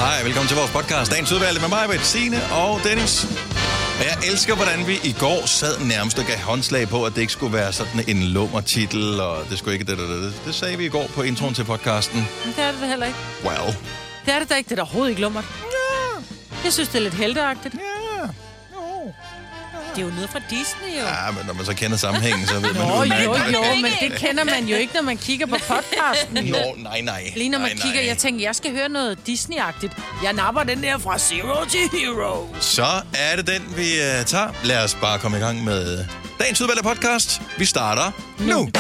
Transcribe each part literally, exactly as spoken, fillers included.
Hej, velkommen til vores podcast. Dagens udvalgte med mig, Signe og Dennis. Og jeg elsker, hvordan vi i går sad nærmest og gav håndslag på, at det ikke skulle være sådan en lummertitel, og det skulle ikke det, det, det. Det sagde vi i går på introen til podcasten. Men det er det da heller ikke. Well. Det er det da ikke. Det er da overhovedet ikke lummert. Ja. Jeg synes, det er lidt helteagtigt. Ja. No. Det er jo noget fra Disney, jo. Ja, men når man så kender sammenhængen, så ved man Nå, udmærket, jo, hvad jo, det er. men det kender man jo ikke, når man kigger på podcasten. Jo. Nå, nej, nej. Lige når man nej, kigger, nej. jeg tænker, jeg skal høre noget Disney-agtigt. Jeg napper den der fra Zero to Hero. Så er det den, vi uh, tager. Lad os bare komme i gang med dagens udvalgte podcast. Vi starter nu. nu.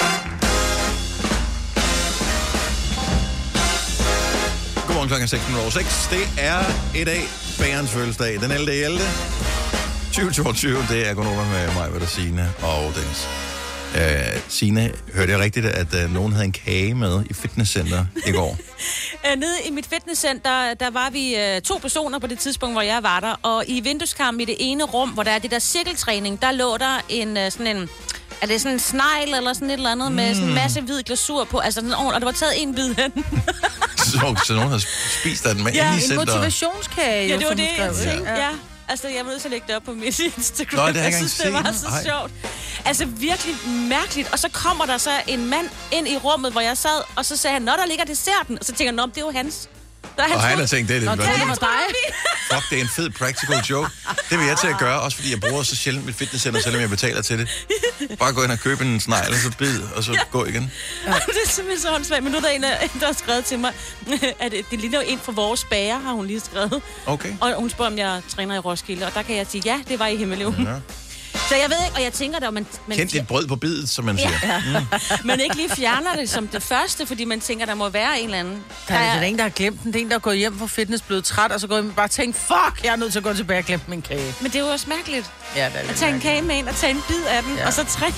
Godmorgen klokken seks minutter over seks. Det er i dag bagerens fødselsdag. Den ellevte ellevte tyve toogtyve. Det er Gonova med mig, Vedder, Signe og Dennis. Uh, Signe, hørte jeg rigtigt, at uh, nogen havde en kage med i fitnesscenter i går? Nede i mit fitnesscenter, der var vi uh, to personer på det tidspunkt, hvor jeg var der. Og i vindueskarmen i det ene rum, hvor der er det der cirkeltræning, der lå der en uh, sådan en... Er det sådan en snegl eller sådan et eller andet mm. med sådan en masse hvid glasur på? Altså sådan, og der var taget en bid af den. så, så nogen har spist af den med ja, inde i en motivationskage. Ja, det var det, jeg ja. tænkte, ja. Altså, jeg var nødt til at lægge det op på mit Instagram. Nå, det har jeg jeg synes, det var så Ej. sjovt. Altså, virkelig mærkeligt. Og så kommer der så en mand ind i rummet, hvor jeg sad, og så sagde han, nå, der ligger desserten. Og så tænker jeg, nå, det er jo hans. Der er hans og han ud. har tænkt, det er lidt Nå, det var dig. Fuck, det er en fed practical joke. Det vil jeg til at gøre, også fordi jeg bruger så sjældent mit fitnesscenter, selvom jeg betaler til det. Bare gå ind og købe en snegl, og så bid, og så ja. gå igen. Ja. Det er simpelthen så håndsvagt. Men nu er der en, der har skrevet til mig, at det ligner jo en fra vores bager, har hun lige skrevet. Okay. Og hun spørger, om jeg træner i Roskilde, og der kan jeg sige, ja, det var i Himmeløven. Ja. Så jeg ved ikke, og jeg tænker der, man... man Kendt dit brød på bidet, som man siger. Ja. Mm. Man ikke lige fjerner det som det første, fordi man tænker, der må være en eller anden... Der er, der er en, der har glemt den. Det er en, der går hjem fra fitness, blevet træt, og så går hjem og bare tænker, fuck, jeg er nødt til at gå tilbage og glemme min kage. Men det er jo også mærkeligt. Ja, det er at tage en kage med ind og tage en bid af den, ja. og så træne.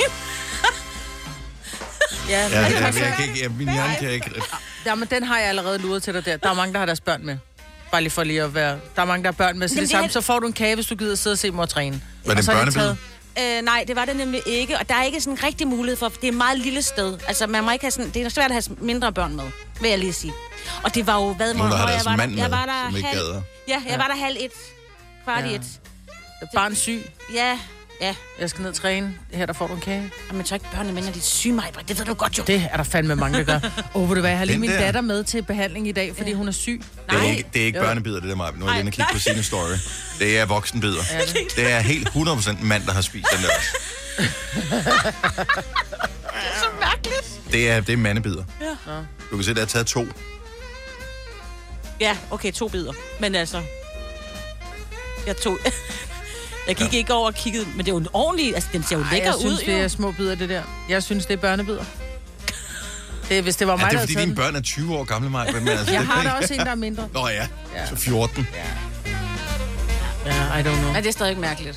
ja, ja, det er, jeg kan ikke, jeg, min hjerne kan ikke... Ja, men den har jeg allerede luret til dig der. Der er mange, der har deres børn med. Bare lige for lige at være... Der er mange, der har børn med. Så det, det samme, så får du en kage, hvis du gider sidde og se mor træne. Var det en børnebid? Øh, nej, det var det nemlig ikke, og der er ikke sådan en rigtig mulighed for, det er et meget lille sted. Altså, man må ikke have sådan, det er svært at have mindre børn med, vil jeg lige sige. Og det var jo, hvad Nogen, der har jeg deres var mand der, jeg var der med, som ikke halv, gader. Ja, jeg ja. var der halv et, kvart ja. i et. Barn syg. Ja, ja. Jeg skal ned og træne. Her, der får du en kage. Men jeg tror ikke, børnene mener, de er syge mig. Det ved du godt jo. Det er der fandme mange, der gør. Åh, oh, vil du hvad, jeg har lige Den min der. datter med til behandling i dag, fordi ja. hun er syg. Det er ikke, det er ikke børnebider, det der, Maja. Nu er jeg inde og kigge på sine story. Det er voksenbider. Ja, det. det er helt hundrede procent mand, der har spist den der. Det er så mærkeligt. Det er, det er mandebider. Ja. Du kan se, der er taget to. Ja, okay, to bidder. Men altså... Jeg tog... Jeg gik ja. ikke over og kiggede, men det er jo en ordentlig... Altså, den ser jo Ej, lækker jeg ud, synes, jo. det er små bidder, det der. Jeg synes, det er børnebider. Det, hvis det var mig, ja, det er der fordi, dine børn er tyve år gamle, Maja. Men altså, jeg det har ikke... der også en, der er mindre. Nå ja, ja. så fjorten. Ja, ja I don't know. Men det er stadig mærkeligt.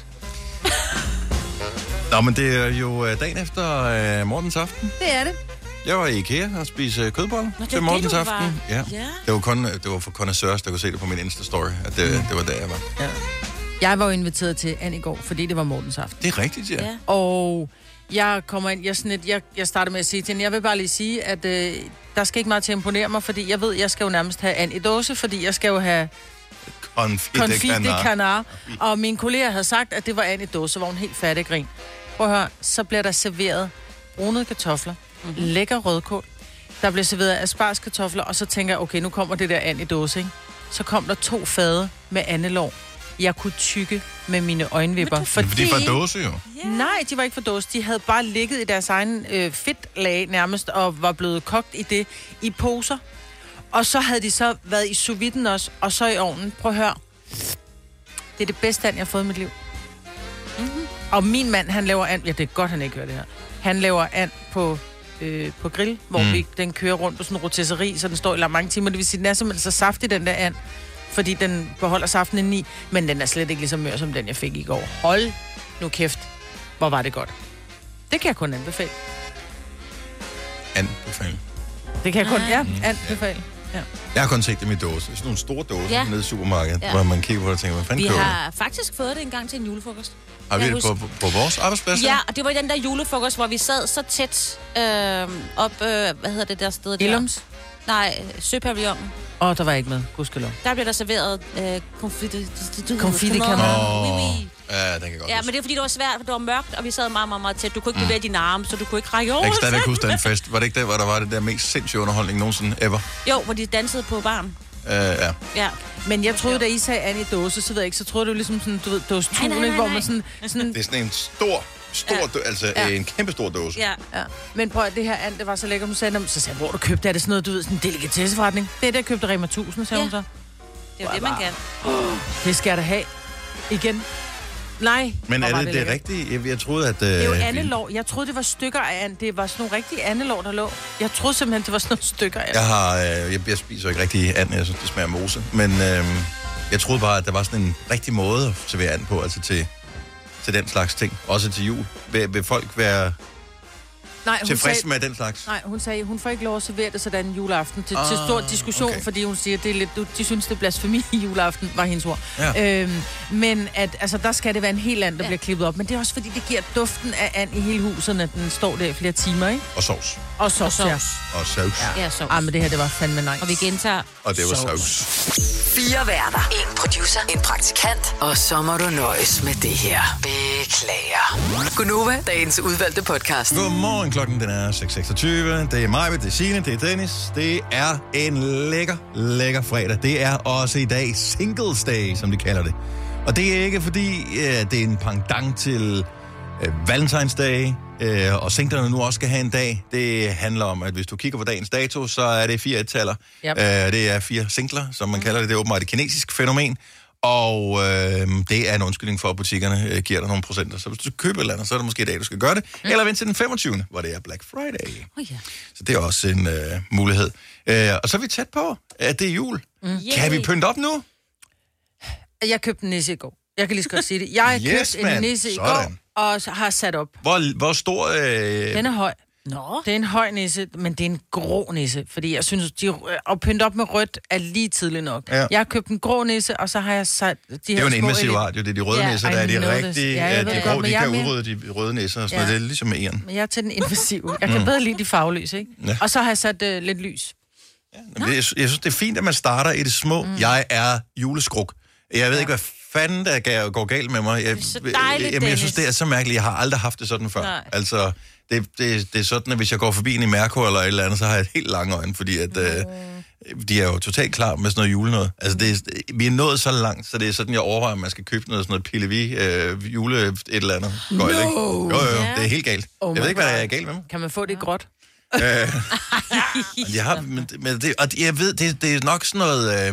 Nå, men det er jo dagen efter uh, Mortens aften. Det er det. Jeg var i IKEA og spiste kødboller Nå, til Mortens aften. Ja. ja. Det var kun det var for connoisseurs, der kunne se det på min Insta-story, at det, mm. det var der, jeg var. Ja. Jeg var jo inviteret til Anne i går, fordi det var Mortens aften. Det er rigtigt, ja. ja. Og jeg kommer ind, jeg, sådan et, jeg, jeg starter med at sige til hende, jeg vil bare lige sige, at øh, der skal ikke meget til at imponere mig, fordi jeg ved, jeg skal jo nærmest have Anne i dåse, fordi jeg skal jo have Confit confit de canard. Og mine kolleger havde sagt, at det var Anne i dåse, så var hun helt fattig grin. Prøv at høre, så bliver der serveret brunede kartofler, mm-hmm. lækker rødkål, der bliver serveret aspargeskartofler, og så tænker jeg, okay, nu kommer det der Anne i dåse, ikke? Så kom der to fade med andelår. Jeg kunne tykke med mine øjenvipper. Fordi... Det er fra dåse, jo. Yeah. Nej, de var ikke fra dåse. De havde bare ligget i deres egen øh, fedtlag nærmest, og var blevet kogt i det, i poser. Og så havde de så været i sous viden også, og så i ovnen. Prøv at høre. Det er det bedste and, jeg har fået i mit liv. Mm-hmm. Og min mand, han laver and. Ja, det er godt, han ikke hører det her. Han laver and på, øh, på grill, hvor mm. vi, den kører rundt på sådan en rotisserie, så den står i mange timer. Det vil sige, den er simpelthen så saftig, den der and, fordi den beholder saften indeni, men den er slet ikke lige så mør som den, jeg fik i går. Hold nu kæft, hvor var det godt. Det kan jeg kun anbefale. Anbefale. Det kan jeg kun, ja, anbefale. Ja. Jeg har kun set dem i dåse. Sådan nogle store dåser ja. nede i supermarkedet, ja. ja. hvor man kigger på det og tænker, hvad fanden Vi køber har faktisk fået det en gang til en julefrokost. Har vi det på, på, på vores arbejdsplads? Ja, og det var den der julefrokost, hvor vi sad så tæt øh, op, øh, hvad hedder det der sted der? Illums? Nej, Søpavillonen. Åh, oh, der var ikke med. Gudskelov. Der blev der serveret øh, konfiti... Konfiti kan man. Åh, oh, ja, den kan godt Ja, men det er fordi, det var svært, for det var mørkt, og vi sad meget, meget, meget tæt. Du kunne ikke bevæge mm. dine arme, så du kunne ikke række over. Jeg kan stadigvæk huske den fest. Var det ikke der, hvor der var det der mest sindssyge underholdning nogensinde ever? Jo, hvor de dansede på barn. Uh, ja. Ja. Men jeg troede, da I sagde Annie dåse, så ved jeg ikke, så troede det var ligesom sådan, du ved, dåse Nej, nej, tun, nej, ikke, hvor nej. man sådan... sådan Det er sådan en stor, stor, Ja. dø- altså Ja. en kæmpe stor dåse. Ja. ja. Men prøv at det her and, det var så lækkert, hun sagde, så sagde jeg, hvor du købte, er det sådan noget, du ved, sådan en delikatesseforretning? Det er det, jeg købte Rema tusind, sagde Ja. hun så. Det er jo det, man kan. Det skal jeg da have. Igen. Nej. Men hvor er var det det lækkert. rigtige? Jeg, jeg troede, at... Uh, Det er jo andelår. Jeg troede, det var stykker af and. Det var sådan nogle rigtige andelår, der lå. Jeg troede simpelthen, det var sådan nogle stykker af. Jeg har... Uh, jeg, jeg spiser ikke rigtig and, jeg synes, det smager af mose. Men uh, jeg troede bare, at der var sådan en rigtig måde at servere and på, altså til, til den slags ting. Også til jul. Vil, vil folk være Nej, hun tilfredse sagde, med den slags? nej, hun sagde, hun får ikke lov at servere det sådan en juleaften til, til Ah, stor diskussion, okay. fordi hun siger, det er lidt, du- de synes, det er blasfemi i juleaften, var hendes ord. Ja. Øhm, men at, altså, der skal det være en helt and, der Ja. bliver klippet op. Men det er også fordi, det giver duften af and i hele huset, når den står der i flere timer, ikke? Og sovs. Og så Og sovs. Og sovs. Ja. Ja, så. Ah, men det her, det var fandme nice. Og vi gentager. Og det var Sovs. sovs. Fire værter. En producer. En praktikant. Og så må du nøjes med det her. Beklager. Gunova, dagens udvalgte podcast. Godmorgen, klokken den er seks seksogtyve. Det er mig, det er Signe, det er Dennis. Det er en lækker, lækker fredag. Det er også i dag Singles Day, som de kalder det. Og det er ikke fordi, øh, det er en pendant til øh, Valentinsdag, øh, og singlerne nu også skal have en dag. Det handler om, at hvis du kigger på dagens dato, så er det fire ettaller. Yep. Øh, det er fire singler, som man kalder det. Det er åbenbart et kinesisk fænomen. Og øh, det er en undskyldning for, at butikkerne øh, giver dig nogle procenter. Så hvis du køber et eller andet, så er det måske i dag, du skal gøre det. Mm. Eller vent til den femogtyvende, hvor det er Black Friday. Oh, ja. Så det er også en øh, mulighed. Øh, og så er vi tæt på, at det er jul. Mm. Kan vi pynte op nu? Jeg købte en nisse i går. Jeg kan lige så godt sige det. Jeg Yes, købte en mand. nisse i Sådan. går, og så har sat op. Hvor, hvor stor... Øh... Den er høj. Nå. Det er en høj nisse, men det er en grå nisse, fordi jeg synes, de, at pynte op med rødt er lige tidligt nok. Ja. Jeg har købt en grå nisse, og så har jeg sat de her Det er jo en små invasiv ele- art, jo. Det er de røde Ja, nisser, I der er de know this. rigtige. Ja, jeg Ja, ved de, det godt, grå, men de jeg kan er mere- udrydde de røde nisser og sådan Ja. noget. Det er ligesom med æren. Men jeg er til den invasive. Jeg kan bedre lide de farveløse, ikke? Ja. Og så har jeg sat uh, lidt lys. Men det, jeg synes, det er fint, at man starter i det små. Mm. Jeg er juleskruk. Jeg ved ikke, hvad fanden der ga- går galt med mig. Jeg, Det er så dejligt, jamen, jeg synes, Dennis. det er så mærkeligt. Jeg har aldrig haft det sådan før. Nej. Altså, det, det, det er sådan, at hvis jeg går forbi en i Mærko eller et eller andet, så har jeg et helt lange øjne, fordi at, øh, de er jo totalt klar med sådan noget julenød. Altså, det er, vi er nået så langt, så det er sådan, jeg overvejer, at man skal købe noget sådan noget pillevi, øh, jule et eller andet. Gøjl, No. ikke? Jo, jo, jo, Ja. det er helt galt. Oh jeg ved my ikke, hvad der God. er galt med mig. Kan man få det i gråt? Øh, jeg har, men, men det, og jeg ved, det, det er nok sådan noget... Øh,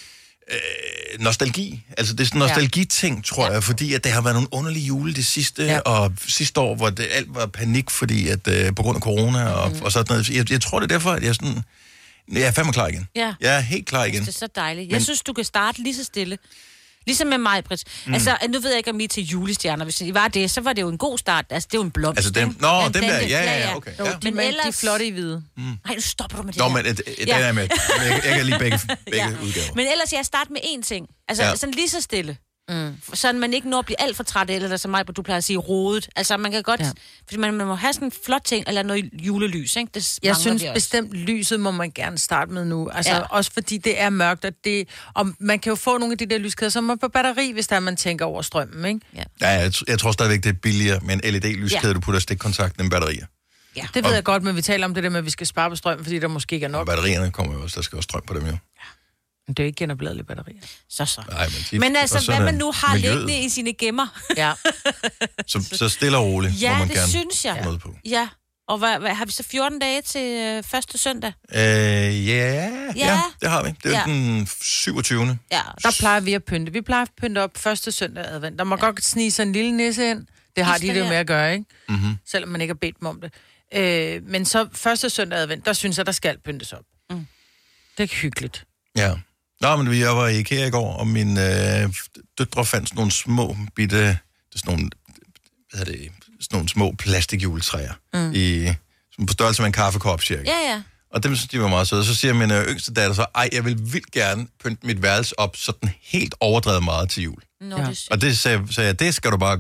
øh, nostalgi. Altså, det er sådan en nostalgiting, tror Ja. jeg, fordi at det har været nogle underlige jule det sidste, Ja. og sidste år, hvor det alt var panik, fordi at øh, på grund af corona og, mm. og sådan noget. Jeg, jeg tror, det er derfor, at jeg er sådan... Jeg er fandme klar igen. Ja. Jeg er helt klar igen. Det er så dejligt. Men- Jeg synes, du kan starte lige så stille. Ligesom med mig, Britt. Mm. Altså, nu ved jeg ikke, om I er til julestjerner. Hvis I var det, så var det jo en god start. Altså, det er jo en blomst. Altså, dem, ikke? nå, Ja, dem den der, ja, ja, ja, okay. Jo, Ja. de, Men men ellers- de er flotte i hvide. Nej, nu stopper du med det Nå, der. men et, et, Ja. den er med. Jeg, jeg kan lide begge, begge Ja. udgaver. Men ellers, jeg starter med én ting. Altså, Ja. ja. sådan lige så stille. Mm. Sådan man ikke når at blive alt for træt, eller som mig, du plejer at sige, rodet. Altså, man kan godt... Ja. Ja. Fordi man, man må have sådan en flot ting, eller noget julelys, ikke? Det Jeg mangler synes vi også. bestemt, lyset må man gerne starte med nu. Altså, Ja. ja. Også fordi det er mørkt, og, det, og man kan jo få nogle af de der lyskæder, som er på batteri, hvis der man tænker over strømmen, ikke? Ja. Ja, jeg, jeg tror stadigvæk, det er billigere med en L E D-lyskæde, Ja. du putter stikkontakten end batterier. Ja. Det ved jeg godt, men vi taler om det der med, at vi skal spare på strøm, fordi der måske ikke er Og nok. batterierne kommer jo også, der skal også strøm på dem jo. Men det er jo ikke genopladelige batterier. Så så. Nej, men, de, Men og altså, så er hvad der man nu har miljøet. liggende i sine gemmer. Ja. Så, så stille og roligt må Ja, man det gerne synes jeg. noget på. Ja. Og hvad, hvad, har vi så fjorten dage til øh, første søndag? Øh, ja, ja, ja, det har vi. Det er Ja. ja. den syvogtyvende Ja. Der plejer vi at pynte. Vi plejer at pynte op første søndag advent. Der må ja. godt snige sig en lille nisse ind. Det har de det jo med at gøre, ikke? Mm-hmm. Selvom man ikke har bedt dem om det. Øh, men så første søndag advent, der synes jeg, der skal pyntes op. Mm. Det er hyggeligt. Ja. Nå, men jeg var i IKEA i går, og mine øh, døtre fandt sådan nogle små bitte, sådan nogle, hvad hedder det, sådan nogle små plastikjuletræer, mm. i, som på størrelse med en kaffekop, cirka. Ja, ja. Og dem synes de var meget søde. Så siger min øh, yngste datter så, ej, jeg vil vildt gerne pynte mit værelse op sådan helt overdrevet meget til jul. Nå, Ja. det er Og det sagde, sagde jeg, det skal du bare gøre.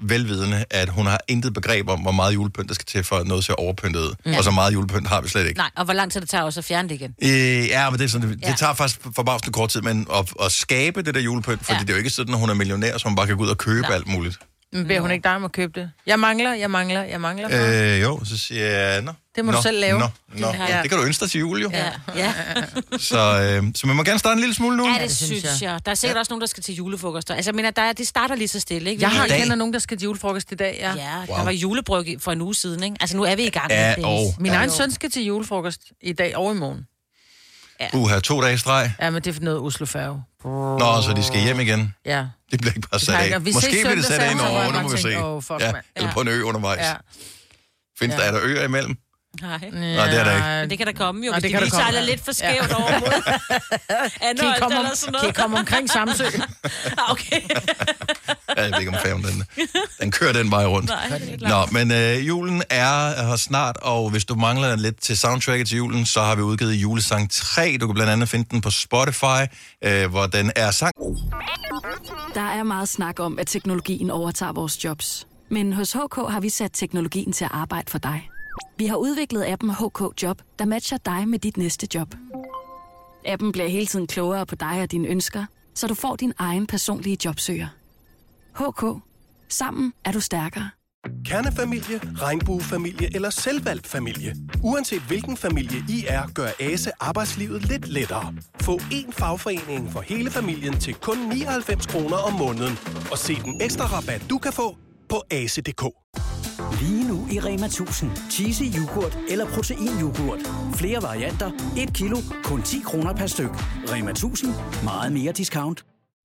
velvidende, at hun har intet begreb om, hvor meget julepynt der skal til, for at noget ser overpyntet ud. Ja. Og så meget julepynt har vi slet ikke. Nej, og hvor lang tid det tager også at fjerne det igen? Øh, ja, men det, er sådan, det, ja. det tager faktisk forbavsende kort tid, men at, at skabe det der julepynt, fordi ja. det er jo ikke sådan, at hun er millionær, så hun bare kan gå ud og købe Nej. alt muligt. Men beder hun ikke dig om at købe det? Jeg mangler, jeg mangler, jeg mangler. Øh, jo, så siger jeg, nå. Det må nå, du selv lave. Nå, nå. Ja. Det kan du ønske dig til jul, jo. Ja. ja. så, øh, så man må gerne starte en lille smule nu. Ja, det, det synes jeg. jeg. Der er sikkert ja. også nogen, der skal til julefrokoster. Altså, jeg mener, der er, de starter lige så stille, ikke? Jeg har kender nogen, der skal til julefrokost i dag, ja. Ja, wow. Der var julebryg for en uge siden, ikke? Altså, nu er vi i gang med ja, det. Og, Min ja, egen søn skal til julefrokost i dag og i morgen. Ja. Uha, to dage streg. Ja, men det er for noget Oslo-færge. Nå, så de skal hjem igen. Ja. Det bliver ikke bare sat af. Måske bliver det sat af en år, nu må vi se. Oh, fuck, ja, eller på en ø undervejs. Ja. Findes ja. der, er der øer imellem? Nej. Ja. Nej, det er der ikke. Men det kan der komme jo, Nå, hvis det de lige sejler lidt for skævt ja. over mod Anholdt komme eller sådan noget. Kan I komme omkring Samsø? Okay. ja, jeg ved ikke om færgen, den, den kører den vej rundt. Nej, Nå, men øh, julen er her snart, og hvis du mangler lidt til soundtracket til julen, så har vi udgivet julesang tre. Du kan blandt andet finde den på Spotify, øh, hvor den er sang. Der er meget snak om, at teknologien overtager vores jobs. Men hos H K har vi sat teknologien til at arbejde for dig. Vi har udviklet appen H K Job, der matcher dig med dit næste job. Appen bliver hele tiden klogere på dig og dine ønsker, så du får din egen personlige jobsøger. H K. Sammen er du stærkere. Kernefamilie, regnbuefamilie eller selvvalgt familie. Uanset hvilken familie I er, gør Ase arbejdslivet lidt lettere. Få én fagforening for hele familien til kun nioghalvfems kroner om måneden. Og se den ekstra rabat, du kan få på ase punktum d k. Lige nu i Rema tusind. Cheesy yoghurt eller protein-yoghurt. Flere varianter. et kilo. Kun ti kroner per styk. Rema tusind. Meget mere discount.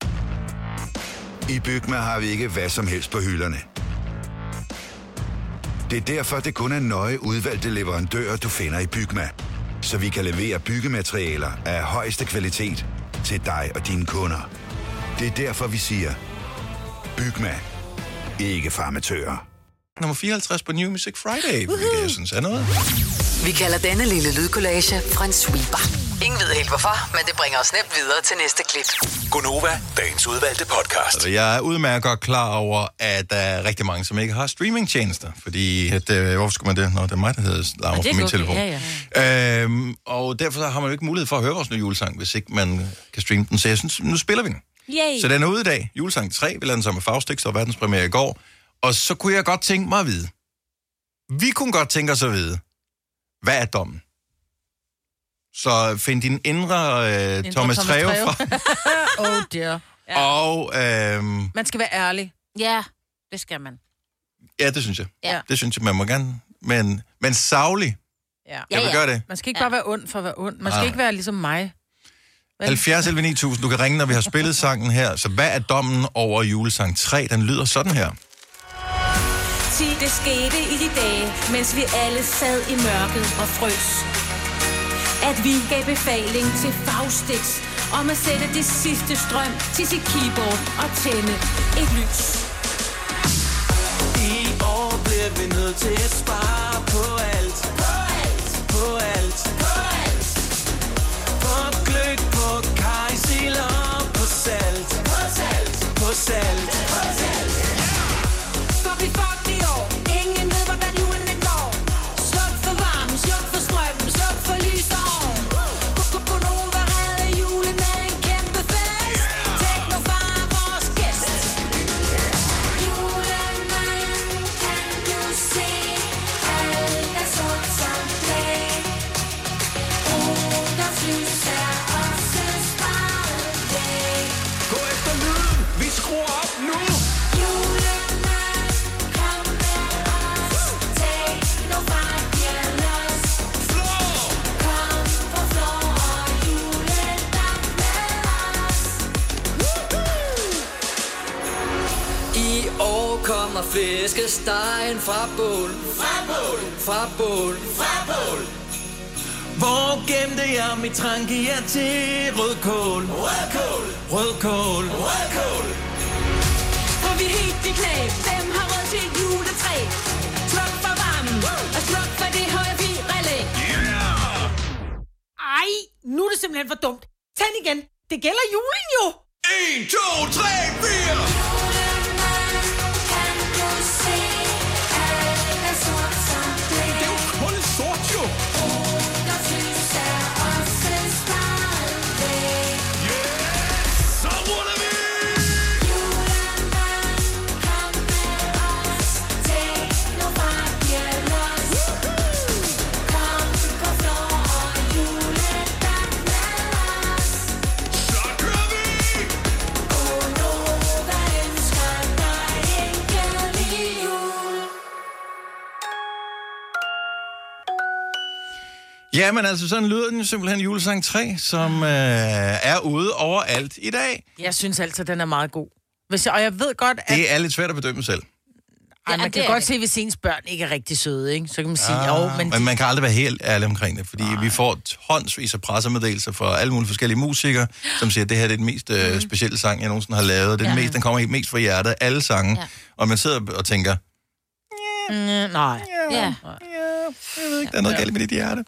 I Bygma har vi ikke hvad som helst på hylderne. Det er derfor, det kun er nøje udvalgte leverandører, du finder i Bygma. Så vi kan levere byggematerialer af højeste kvalitet til dig og dine kunder. Det er derfor, vi siger, Bygma. Ikke farmatører. Nummer fireoghalvtreds på New Music Friday, hvilket jeg synes er noget. Vi kalder denne lille lydkollage en sweeper. Ingen ved helt hvorfor, men det bringer os nemt videre til næste klip. Gonova, dagens udvalgte podcast. Altså, jeg er udmærket godt klar over, at der er rigtig mange, som ikke har streamingtjenester. Fordi, at, øh, hvorfor skulle man det? Nå, det er mig, der hedder larmer på min okay. telefon. Ja, ja. Øhm, og derfor har man jo ikke mulighed for at høre vores nye julesang, hvis ikke man kan streame den. Så jeg synes, nu spiller vi den. Yay. Så den er ude i dag. Julesang tre, vi lavede den sammen med Faustix, og verdenspremiere i går. Og så kunne jeg godt tænke mig at vide. Vi kunne godt tænke os at vide, hvad er dommen? Så find din indre, øh, indre Thomas Treve fra. Oh dear. Ja. Og, øhm, man skal være ærlig. Ja, det skal man. Ja, det synes jeg. Ja. Det synes jeg, man må gerne. Men, men saglig. Ja. Jeg vil ja, ja. gøre det. Man skal ikke bare være ond for at være ond. Man skal ah. ikke være ligesom mig. halvfjerds elleve ni tusind. Du kan ringe, når vi har spillet sangen her. Så hvad er dommen over julesang tre? Den lyder sådan her. Det skete i de dage, mens vi alle sad i mørket og frøs. At vi gav befaling til Faustix om at sætte det sidste strøm til sit keyboard og tænde et lys. I år bliver vi nødt til at spare på alt. På alt. På alt. På alt. På gløgg, på kajsild og på salt. På salt. På salt. På salt. Fuck vi fuck i år. Ingen ved, hvordan julen går. Sluk for varmen, sluk for strømmen, sluk for lys og ovn. Gonova redder julen med en kæmpe fest. Teknofar er vores gæst. Julemanden, kan du se? Alt er sort som blæ. Ruders lys er også sparet væk. Gå efter lyden, vi skruer op nu. Kommer flæskestegen fra bål. Fra bål. Fra bål. Fra bål. Hvor gemte jeg mit tranke jer til rødkål? Rødkål. Rødkål. Rødkål. For vi er helt i knæ. Hvem har råd til et juletræ? Sluk for varmen. Og sluk for det høje vi-relæ. Yeah! Ej, nu er det simpelthen for dumt. Tænd igen. Det gælder julen jo. en, to, tre, fire. Ja, men altså, sådan lyder den jo simpelthen Julesang tre, som øh, er ude overalt i dag. Jeg synes altså, den er meget god. Hvis jeg, og jeg ved godt, at... Det er lidt svært at bedømme selv. Ej, man Ja, kan det godt er se, hvis ens børn ikke er rigtig søde, ikke? Så kan man sige, Ah, jo, men... men man kan aldrig være helt ærlig omkring det, fordi Ej. vi får tonsvis af pressemeddelelser fra alle mulige forskellige musikere, som siger, at det her er den mest øh, mm. specielle sang, jeg nogensinde har lavet. Det er den, ja. mest, den kommer helt mest fra hjertet af alle sange. Ja. Og man sidder og tænker... Mm, nej. Ja. Jeg ved ikke, der er noget galt med dit hjerte.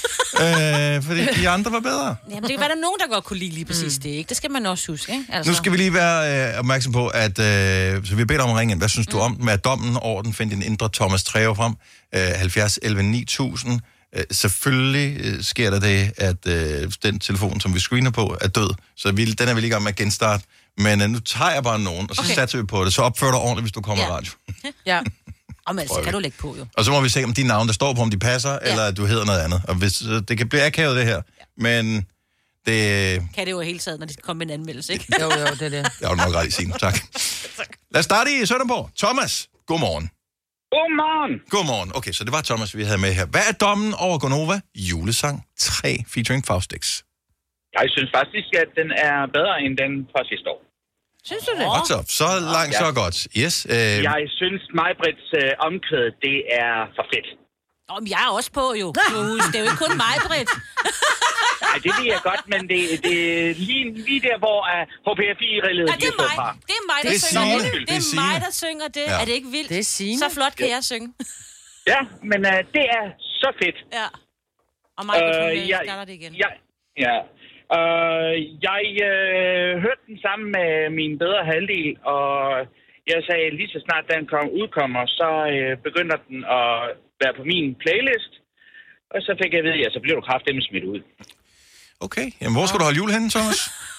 øh, fordi de andre var bedre. Jamen, det kan være, der er nogen, der godt kunne lide lige præcis mm. det, ikke? Det skal man også huske, ikke? Altså. Nu skal vi lige være øh, opmærksom på, at øh, så vi beder om at ringe ind. Hvad synes du om med dommen over den? Find din indre Thomas Treve frem. Øh, halvfjerds elleve ni tusind. Øh, selvfølgelig øh, sker der det, at øh, den telefon, som vi screener på, er død. Så vi, den er vi lige i gang med at genstarte. Men øh, nu tager jeg bare nogen, og så okay. satser vi på det. Så opfør dig ordentligt, hvis du kommer ja. i radio. Ja. Om altså, kan du lægge på, jo. Og så må vi se, om de navne, der står på, om de passer, ja. eller du hedder noget andet. Og hvis, det kan blive akavet, det her. Ja. Men det... Kan det jo hele taget, når de skal komme med en anmeldelse, ikke? Jo, jo, det er det. Det har du nok ret i, Signe. Tak. Lad os starte i Sønderborg. Thomas, godmorgen. Godmorgen. Godmorgen. Okay, så det var Thomas, vi havde med her. Hvad er dommen over Gonova Julesang tre featuring Faustix? Jeg synes faktisk, at den er bedre end den fra sidste år. Synes du det? Godt så. Så langt, ja. så godt. Yes. Øh... Jeg synes, Majbrits øh, omkvæd, det er for fedt. Om jeg er også på, jo. Det er jo ikke kun mig, Britt. Nej, det ved jeg godt, men det, det er lige, lige der, hvor uh, H P F I-rillet ja, det er mig. Det er mig, der det er synger Signe. det. Det er mig, der synger det. Ja. Er det ikke vildt? Det er Signe. Så flot kan jeg synge. Ja, men uh, det er så fedt. Ja. Og mig, uh, jeg starter det igen. Ja, ja. Uh, jeg uh, hørte den sammen med min bedre halvdel, og jeg sagde, lige så snart den kom, udkommer, så uh, begynder den at være på min playlist. Og så fik jeg at vide, ja, så bliver du kraftedeme smidt ud. Okay, jamen hvor skal du holde jul henne, Thomas?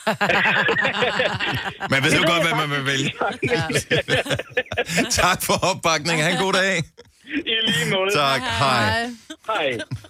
Man ved jo godt, hvad man vil vælge. Tak for opbakningen. Ha' en god dag. I lige måde. Tak, hej. Hej.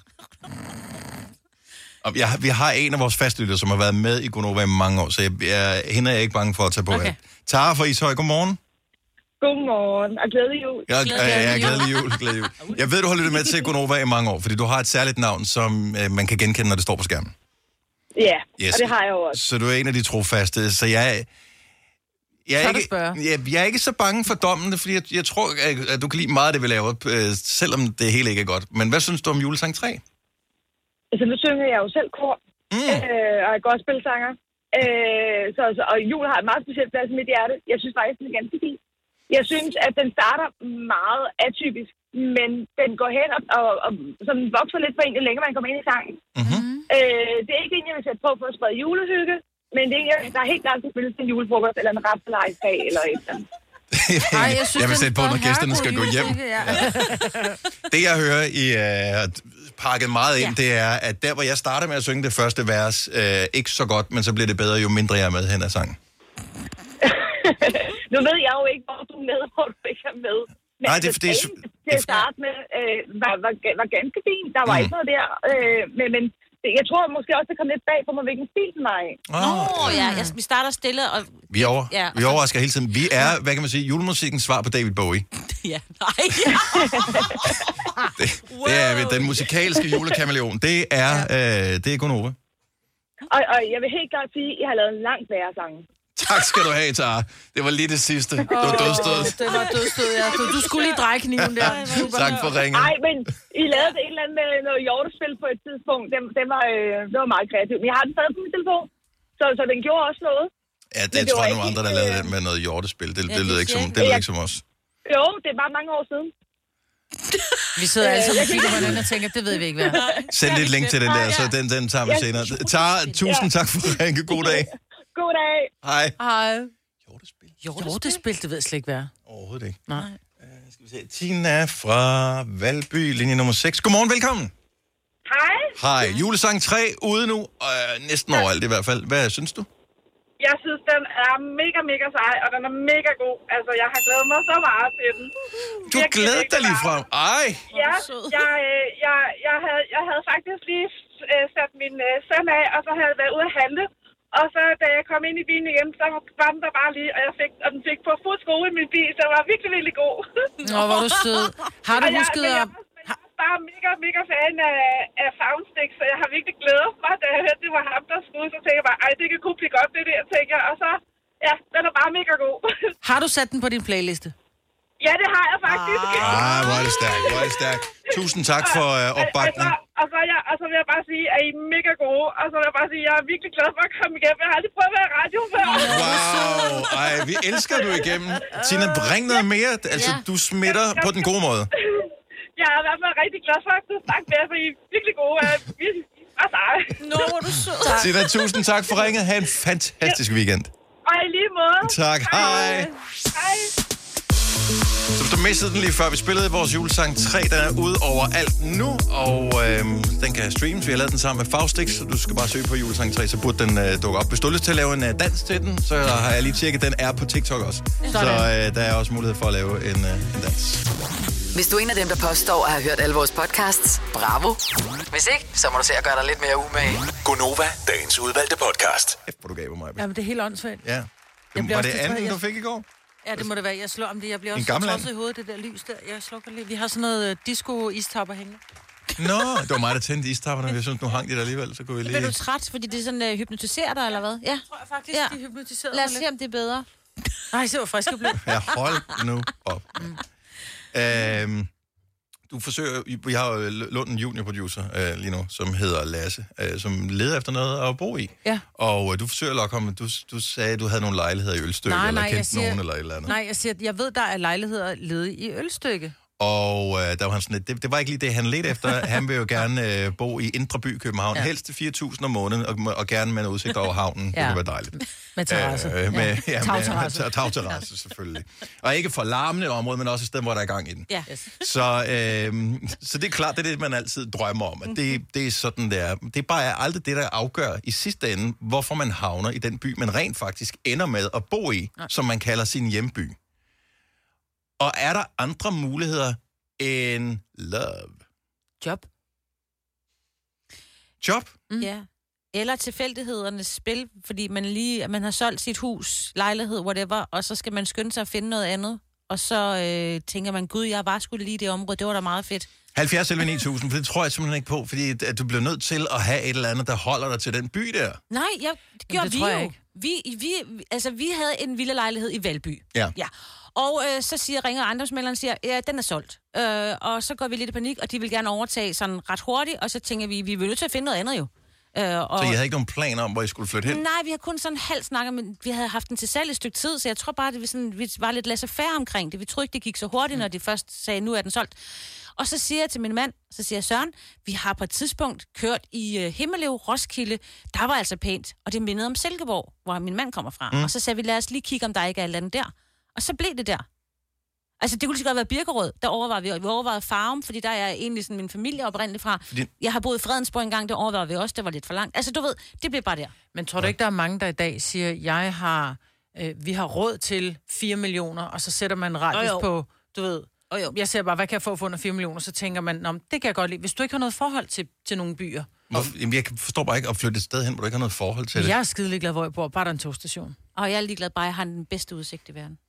Og jeg, vi har en af vores fastlyttere, som har været med i Gonova i mange år, så jeg, jeg, hende er jeg ikke bange for at tage på okay. her. Tara fra Ishøj, godmorgen. Godmorgen, og glædelig jul. Jeg, jeg, jeg, jeg er glædelig jul, glædelig jul. Jeg ved, du har lyttet med til Gonova i mange år, fordi du har et særligt navn, som øh, man kan genkende, når det står på skærmen. Ja, yes. og det har jeg jo også. Så du er en af de trofaste, så jeg... Jeg er, ikke, jeg, jeg er ikke så bange for dommen, fordi jeg, jeg tror, at du kan lide meget af det, vi laver, øh, selvom det hele ikke er godt. Men hvad synes du om Julesang tre? Altså, nu synger jeg jo selv kor, mm. øh, og er gospelsanger. Øh, så, så, og jul har et meget specielt plads i mit hjerte. Jeg synes faktisk, den er ganske fin. Jeg synes, at den starter meget atypisk, men den går hen og, og, og som vokser lidt på en, jo længere man kommer ind i sangen. Mm-hmm. Øh, det er ikke en, jeg vil sætte på for at sprede julehygge, men det er en, der er helt klart selvfølgelig til en julefrokost, eller en rapselejsdag, eller et eller andet. Ej, jeg, synes, jeg vil sætte på, når gæsterne skal gå hjem. Ja. Det, jeg hører i uh, pakket meget ind, ja. det er, at der, hvor jeg starter med at synge det første vers, uh, ikke så godt, men så bliver det bedre, jo mindre jeg er med hen ad sangen. Nu ved jeg jo ikke, hvor du er med, hvor du ikke er med. Men nej, det er fordi... Til at starte med, øh, var, var, var ganske fint. Der var mm. ikke noget der. Øh, men, men jeg tror måske også, det kom lidt bag på mig, hvilken stil den var i. Åh, oh, ja. Jeg, vi starter stille, og... Vi, over, ja, vi overrasker hele tiden. Vi er, hvad kan man sige, julemusikkens svar på David Bowie. Ja, nej. det, wow. det er den musikalske julekameleon. Det er, øh, det er Gonova. Og, og jeg vil helt klart sige, at I har lavet en langt værre sang. Tak skal du have, Tara. Det var lige det sidste. Det var dødstød. Det var dødstød, ja. Du, du skulle lige dreje kniven der. Tak for ringen. Nej, men I lavede et eller andet med noget hjortespil på et tidspunkt. Det, det, var, øh, det var meget kreativt. Men jeg har den stadig på min telefon, så, så den gjorde også noget. Ja, det, det tror jeg nogle andre, der lavede det med noget hjortespil. Det, ja, det lød ikke som, det lød ikke som os. Jo, det er bare mange år siden. Vi sidder alle sammen og kigger på den og tænker, det ved vi ikke, hvad. Send lidt link til den der, så den, den tager vi senere. Tara, tusind tak for at ringe. God dag. God dag. Hej. Hej. Hjortespil. Hjortespil, det ved jeg slet ikke, hvad er. Overhovedet ikke. Nej. Uh, skal vi se. Tina fra Valby, linje nummer seks. Godmorgen, velkommen. Hej. Hej. Julesang tre ude nu, uh, næsten overalt i hvert fald. Hvad synes du? Jeg synes, den er mega, mega sej, og den er mega god. Altså, jeg har glædet mig så meget til den. Du har glædet dig lige frem. Ej. Ja, jeg, jeg, jeg, havde, jeg havde faktisk lige sat min uh, søn af, og så havde jeg været ude at handle. Og så da jeg kom ind i bilen igen, så var den der bare lige, og, jeg fik, og den fik på fuld skrue i min bil, så den var virkelig, virkelig god. Nå, hvor du sød. Har du husket at... bare mega, mega fan af, af Soundstick, så jeg har virkelig glædet mig, da jeg hørte, det var ham, der skulle. Så tænkte jeg bare, ej, det kan kunne blive godt, det der, tænker jeg. Og så, ja, den er bare mega god. Har du sat den på din playliste? Ja, det har jeg faktisk. Ah, hvor er det stærkt, hvor er det stærkt. Tusind tak for uh, opbakningen. Og, og, så, ja, og så vil jeg bare sige, at I er mega gode. Og så vil jeg bare sige, at jeg er virkelig glad for at komme igennem. Jeg har aldrig prøvet at være i radio før. Wow, ej, vi elsker du igennem. Tina, bring noget mere. Altså, Ja. du smitter på den gode måde. Jeg er i hvert fald rigtig glad for at kunne snakke med jer, for I er virkelig gode. Jeg er virkelig bare seje. Nå, hvor er du sød. Tina, tusind tak for ringet. Ha' en fantastisk weekend. Og i lige måde. Tak, hej. Hej. Så hvis du mistede den lige før, vi spillede vores julesang tre, den er ude over alt nu, og øhm, den kan streames. Vi har lavet den sammen med Faustix, så du skal bare søge på julesang tre, så burde den øh, dukke op. Hvis du har lyst til at lave en øh, dans til den, så har jeg lige tjekket, den er på TikTok også. Så øh, der er også mulighed for at lave en, øh, en dans. Hvis du er en af dem, der påstår at have hørt alle vores podcasts, bravo. Hvis ikke, så må du se at gøre dig lidt mere umage. Gonova, dagens udvalgte podcast. Efter du gav mig. Jamen, det er helt åndssvagt. Ja. Jeg bliver Var det også anden, jeg- du fik i går? Ja, det må det være. Jeg slår om det. Jeg bliver En også gammel tosset i hovedet, det der lys der. Jeg slukker lige. Vi har sådan noget uh, disco-istapper hængende. Nå, det var mig, der tændte istapperne. Jeg synes, nu hang de der alligevel, så kunne vi lige... Bliver du træt, fordi det sådan uh, hypnotiserer dig, eller hvad? Ja. Tror jeg faktisk, Ja. de hypnotiserede Lad os mig se, om det er bedre. lidt. Nej, se hvor frisk jeg blev. Ja, hold nu op. Mm. Øhm, du forsøger... Vi har jo lånt en juniorproducer øh, lige nu, som hedder Lasse, øh, som leder efter noget at bo i. Ja. Og øh, du forsøger at lokke ham... Du, du sagde, at du havde nogle lejligheder i Ølstykke, Nej, eller nej, kendte jeg siger- nogen, eller et eller andet. Nej, jeg siger, at jeg ved, der er lejligheder ledige i Ølstykke. Og øh, der var han sådan lidt, det, det var ikke lige det, han ledte efter. Han vil jo gerne øh, bo i Indre By København. Ja. Helst fire tusind om måneden, og, og gerne med en udsigt over havnen. Ja. Det kunne være dejligt. Med terrasse. Øh, med, ja. ja, Tagterrasse. med tagterrasse, selvfølgelig. Og ikke for larmende område, men også et sted, hvor der er gang i den. Ja. Så, øh, så det er klart, det er det, man altid drømmer om. At det, det er sådan, det er. Det er bare aldrig det, der afgør i sidste ende, hvorfor man havner i den by, man rent faktisk ender med at bo i, Nej. som man kalder sin hjemby. Og er der andre muligheder end love? Job. Job? Mm. Ja. Eller tilfældighedernes spil, fordi man lige man har solgt sit hus, lejlighed, whatever, og så skal man skynde sig at finde noget andet. Og så øh, tænker man, gud, jeg var sgu lige i det område, det var da meget fedt. halvfjerds elleve ni tusind, for det tror jeg simpelthen ikke på, fordi at du bliver nødt til at have et eller andet, der holder dig til den by der. Nej, jeg, det gjorde det vi tror jeg jo. ikke. Vi, vi, altså, vi havde en villalejlighed i Valby. Ja. Ja. Og øh, så siger, ringer ejendomsmælderen og siger, ja, den er solgt. Øh, og så går vi lidt i panik, og de vil gerne overtage sådan ret hurtigt, og så tænker vi, vi er nødt til at finde noget andet jo. Øh, og... Så I havde ikke nogen planer om, hvor I skulle flytte hen? Nej, vi har kun sådan halvt snakket, men vi havde haft den til salg et stykke tid, så jeg tror bare, at vi, sådan, vi var lidt laissez-faire omkring det. Vi troede ikke, det gik så hurtigt, når de først sagde, nu er den solgt. Og så siger jeg til min mand, så siger jeg, Søren, vi har på et tidspunkt kørt i uh, Himmelev, Roskilde. Der var altså pænt, og det mindede om Silkeborg, hvor min mand kommer fra. Mm. Og så sagde vi, lad os lige kigge, om der ikke er et eller andet der. Og så blev det der. Altså, det kunne lige godt være Birkerød. Der overvejede vi, vi overvejede Farum, fordi der er egentlig sådan min familie oprindeligt fra. Fordi... Jeg har boet i Fredensborg engang, der overvejede vi også, det var lidt for langt. Altså, du ved, det blev bare der. Men tror du ikke, der er mange, der i dag siger, jeg har, øh, vi har råd til fire millioner, og så sætter man en radius Jo, jo. på, du ved, Og jo. jeg ser bare, hvad kan jeg få for under fire millioner, så tænker man, Nå, det kan jeg godt lide. Hvis du ikke har noget forhold til, til nogle byer. Hvorfor? Jamen, jeg forstår bare ikke at flytte et sted hen, hvor du ikke har noget forhold til det. Jeg er skidelig glad, hvor jeg bor. Bare der er en togstation. Og jeg er ligeglad bare, at jeg har den bedste udsigt i verden.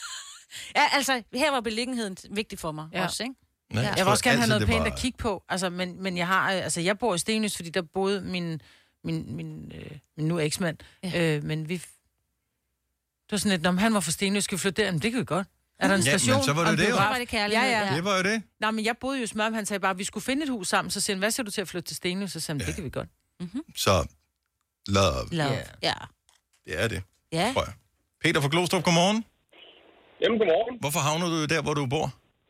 Ja, altså, her var beliggenheden vigtig for mig Ja. også, ikke? Nej, Jeg vil også gerne have noget pænt bare... at kigge på. Altså, men, men jeg har, øh, altså, jeg bor i Stenløs, fordi der boede min, min, min, øh, min nu eksmand. Ja. Øh, men vi... Det var sådan lidt, når han var fra Stenløs, skal vi flytte der? Men det kan vi godt. Er der en Ja, men station? så var det Og jo det, jo. biograf? Så var det kærlighed, Ja, ja. ja. Det var jo det. Nej, men jeg boede jo i Smørum. Han sagde bare, at vi skulle finde et hus sammen. Så siger han, hvad siger du til at flytte til Stenløs? Så sagde han, Ja. det kan vi godt. Så love, Love. Ja. Ja. det er det, Ja. tror jeg. Peter fra Glostrup, godmorgen. Jamen, godmorgen. Hvorfor havner du der, hvor du bor?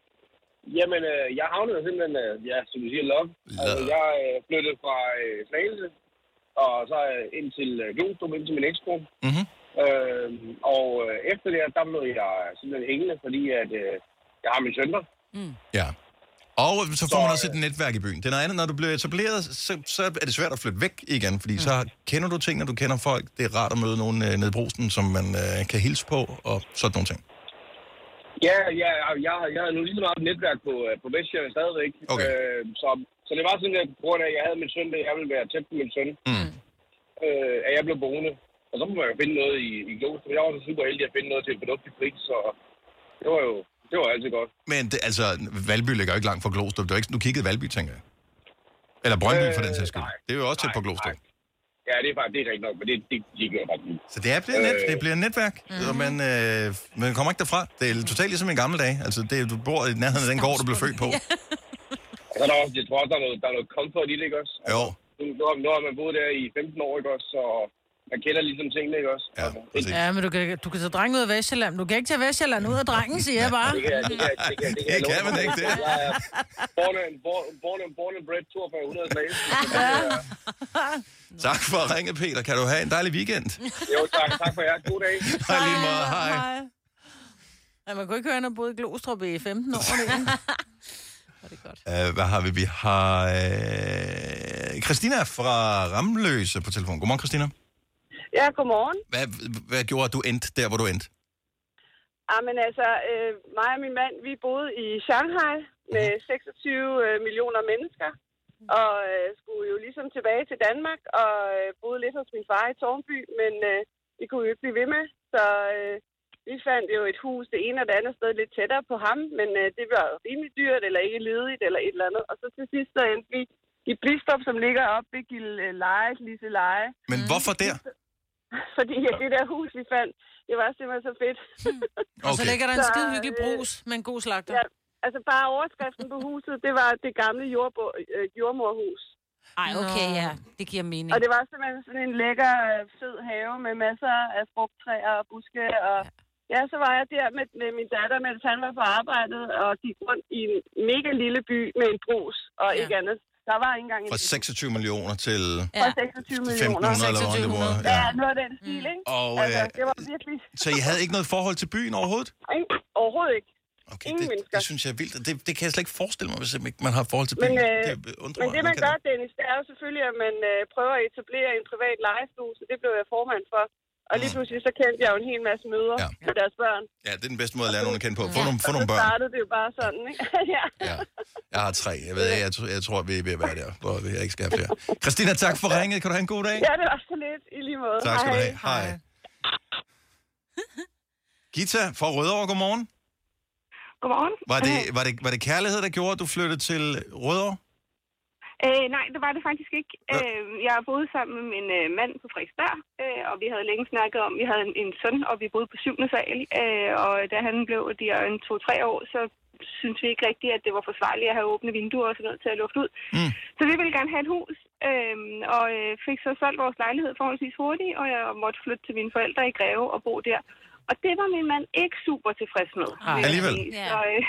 Jamen, øh, jeg havnede simpelthen, øh, ja, som du siger, love. Altså, jeg øh, flyttede fra øh, Slagelse, og så øh, ind til øh, Glostrup, ind til min ekskone. Mhm. Øh, og øh, efter det, der blev jeg simpelthen hængende, fordi at, øh, jeg har min søn der. Mm. Ja. Og så får Så, man også et netværk i byen. Det er noget andet, når du bliver etableret, så, så er det svært at flytte væk igen, fordi mm. så kender du ting, når du kender folk. Det er rart at møde nogen øh, nede i Brugsen, som man øh, kan hilse på, og sådan nogle ting. Ja, ja, jeg, jeg har nu lige så meget netværk på, øh, på Vestjylland stadigvæk. Okay. Øh, så, så det var sådan, at på grund af, at jeg havde min søn, at jeg ville være tæt på min søn, Mm. øh, at jeg blev boende. Og så må man jo finde noget i, i Glostrup. Jeg var så super heldig at finde noget til en fornuftig pris, så det var jo det var altid godt. Men det, altså, Valby ligger jo ikke langt fra Glostrup. Du, ikke, du kiggede Valby, tænker jeg. Eller Brøndby, øh, for den sags skyld. Det er jo også tæt på Glostrup. Ja, det er faktisk det er rigtigt nok, men det, det, det gør bare ikke. Så det, er, det, er net, det bliver et netværk, mm. og man, øh, man kommer ikke derfra. Det er totalt ligesom i gamle dage. Altså, det, du bor i nærheden af den gård, du blev født på. Så der er også, jeg tror også, der er noget, der er noget comfort i det, ikke også? Jo. Nu, nu, har, nu har man boet der i femten år, ikke også? Så man kender ligesom tingene, ikke også? Ja, altså, ja men du kan, du kan tage drengen ud af Vestjylland. Du kan ikke tage Vestjylland ud af drengen, siger jeg bare. Det kan, det kan, det kan, det kan, det kan man ikke, det. Jeg er born and, born and, born and bred toogfyrre hundrede slags. Tak for at ringe, Peter. Kan du have en dejlig weekend? Jo, tak. Tak for jer. God dag. Hej lige meget. Hej. Ja, man kunne ikke høre, at han har boet i Glostrup i femten år. Uh, hvad har vi? Vi har uh, Christina fra Ramløse på telefon. Godmorgen, Christina. Ja, godmorgen. Hvad, hvad gjorde, at du endte der, hvor du endte? Jamen altså, øh, mig og min mand, vi boede i Shanghai med seksogtyve øh, millioner mennesker, og øh, skulle jo ligesom tilbage til Danmark, og øh, boede lidt hos min far i Tårnby, men øh, vi kunne jo ikke blive ved med, så øh, vi fandt jo et hus det ene og det andet sted lidt tættere på ham, men øh, det var rimelig dyrt, eller ikke ledigt, eller et eller andet, og så til sidst så endte vi i Blistrup, som ligger oppe ved Gilleleje, Liseleje. Men hvorfor der? Fordi ja, det der hus, vi fandt, det var simpelthen så fedt. Okay. Og så ligger der en skide hyggelig brus med en god slagter. Ja, altså bare overskriften på huset, det var det gamle jordbo- øh, jordmorhus. Ej, okay, ja. Det giver mening. Og det var simpelthen sådan en lækker, fed have med masser af frugttræer og buske. Og ja, så var jeg der med, med min datter, mens han var på arbejdet, og gik rundt i en mega lille by med en brus og ja. ikke andet. Der var ikke engang en... Fra seksogtyve millioner til... Ja. Fra seksogtyve millioner. femten hundrede eller hvor det var. Ja, ja noget af den stil, ikke? Og, altså, øh, det var virkelig... Så I havde ikke noget forhold til byen overhovedet? Ingen, overhovedet ikke. Okay, Ingen det, mennesker. det synes jeg er vildt. Det, det kan jeg slet ikke forestille mig, hvis ikke man har forhold til byen. Men, øh, det undrer men mig, det, man man gør, Dennis, det er jo selvfølgelig, at man øh, prøver at etablere en privat legestue, så det blev jeg formand for. Og lige pludselig, så kendte jeg jo en hel masse møder ja. med deres børn. Ja, det er den bedste måde at lære nogen at kende på. Få, ja. nogle, få nogle børn. børn. Så startede det jo bare sådan, ikke? ja. ja. Jeg har tre. Jeg ved ikke, jeg, jeg tror, vi er ved at være der, hvor jeg ikke skal have flere. Christina, tak for ringet. Kan du have en god dag? Ja, det var så lidt i lige måde. Tak skal Hej. du have. Hej. Gita fra Rødovre, godmorgen. Godmorgen. Var det, var, det, var det kærlighed, der gjorde, at du flyttede til Rødovre? Øh, nej, det var det faktisk ikke. Øh, jeg boede sammen med min øh, mand på Frederiksberg, øh, og vi havde længe snakket om, vi havde en, en søn, og vi boede på syvende sal, øh, og da han blev de en to-tre år, så synes vi ikke rigtigt, at det var forsvarligt at have åbne vinduer og sådan noget til at lufte ud. Mm. Så vi ville gerne have et hus, øh, og øh, fik så solgt vores lejlighed forholdsvis hurtigt, og jeg måtte flytte til mine forældre i Greve og bo der. Og det var min mand ikke super tilfreds med. Ah, alligevel. Så, øh,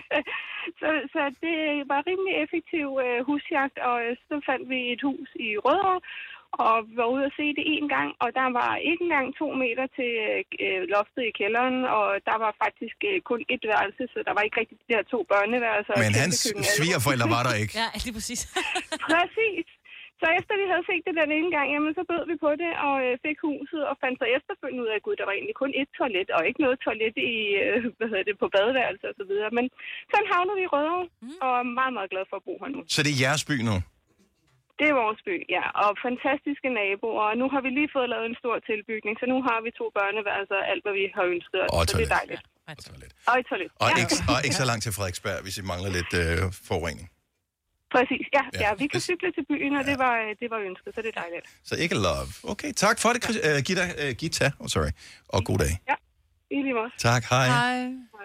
så, så det var rimelig effektiv øh, husjagt, og øh, så fandt vi et hus i Rødovre, og var ude at se det en gang, og der var ikke engang to meter til øh, loftet i kælderen, og der var faktisk øh, kun et værelse, så der var ikke rigtig de her to børneværelser. Men hans svigerforældre var der ikke. Ja, lige præcis. Præcis. Så efter vi havde set det den ene gang, jamen, så bød vi på det og øh, fik huset og fandt så efterfølgende ud af, at gud, der var egentlig kun et toilet og ikke noget toilet i, øh, hvad hedder det, på badeværelse og så videre. Men sådan havnede vi i Rødovre mm. og er meget, meget glad for at bo her nu. Så det er jeres by nu? Det er vores by, ja. Og fantastiske naboer. Og nu har vi lige fået lavet en stor tilbygning, så nu har vi to børneværelser og alt, hvad vi har ønsket os. Og så det er dejligt. Og et toilet. Og et toilet. Og, ja. ikke, og ikke så langt til Frederiksberg, hvis I mangler lidt øh, forurening. Præcis, ja, ja. ja. Vi kan det... cykle til byen, og ja. det, var, det var ønsket, så det er dejligt. Så ikke love. Okay, tak for det, uh, Gita, uh, Gita. Oh, sorry. Og god dag. Ja, i lige måde. Tak, hej. Hej.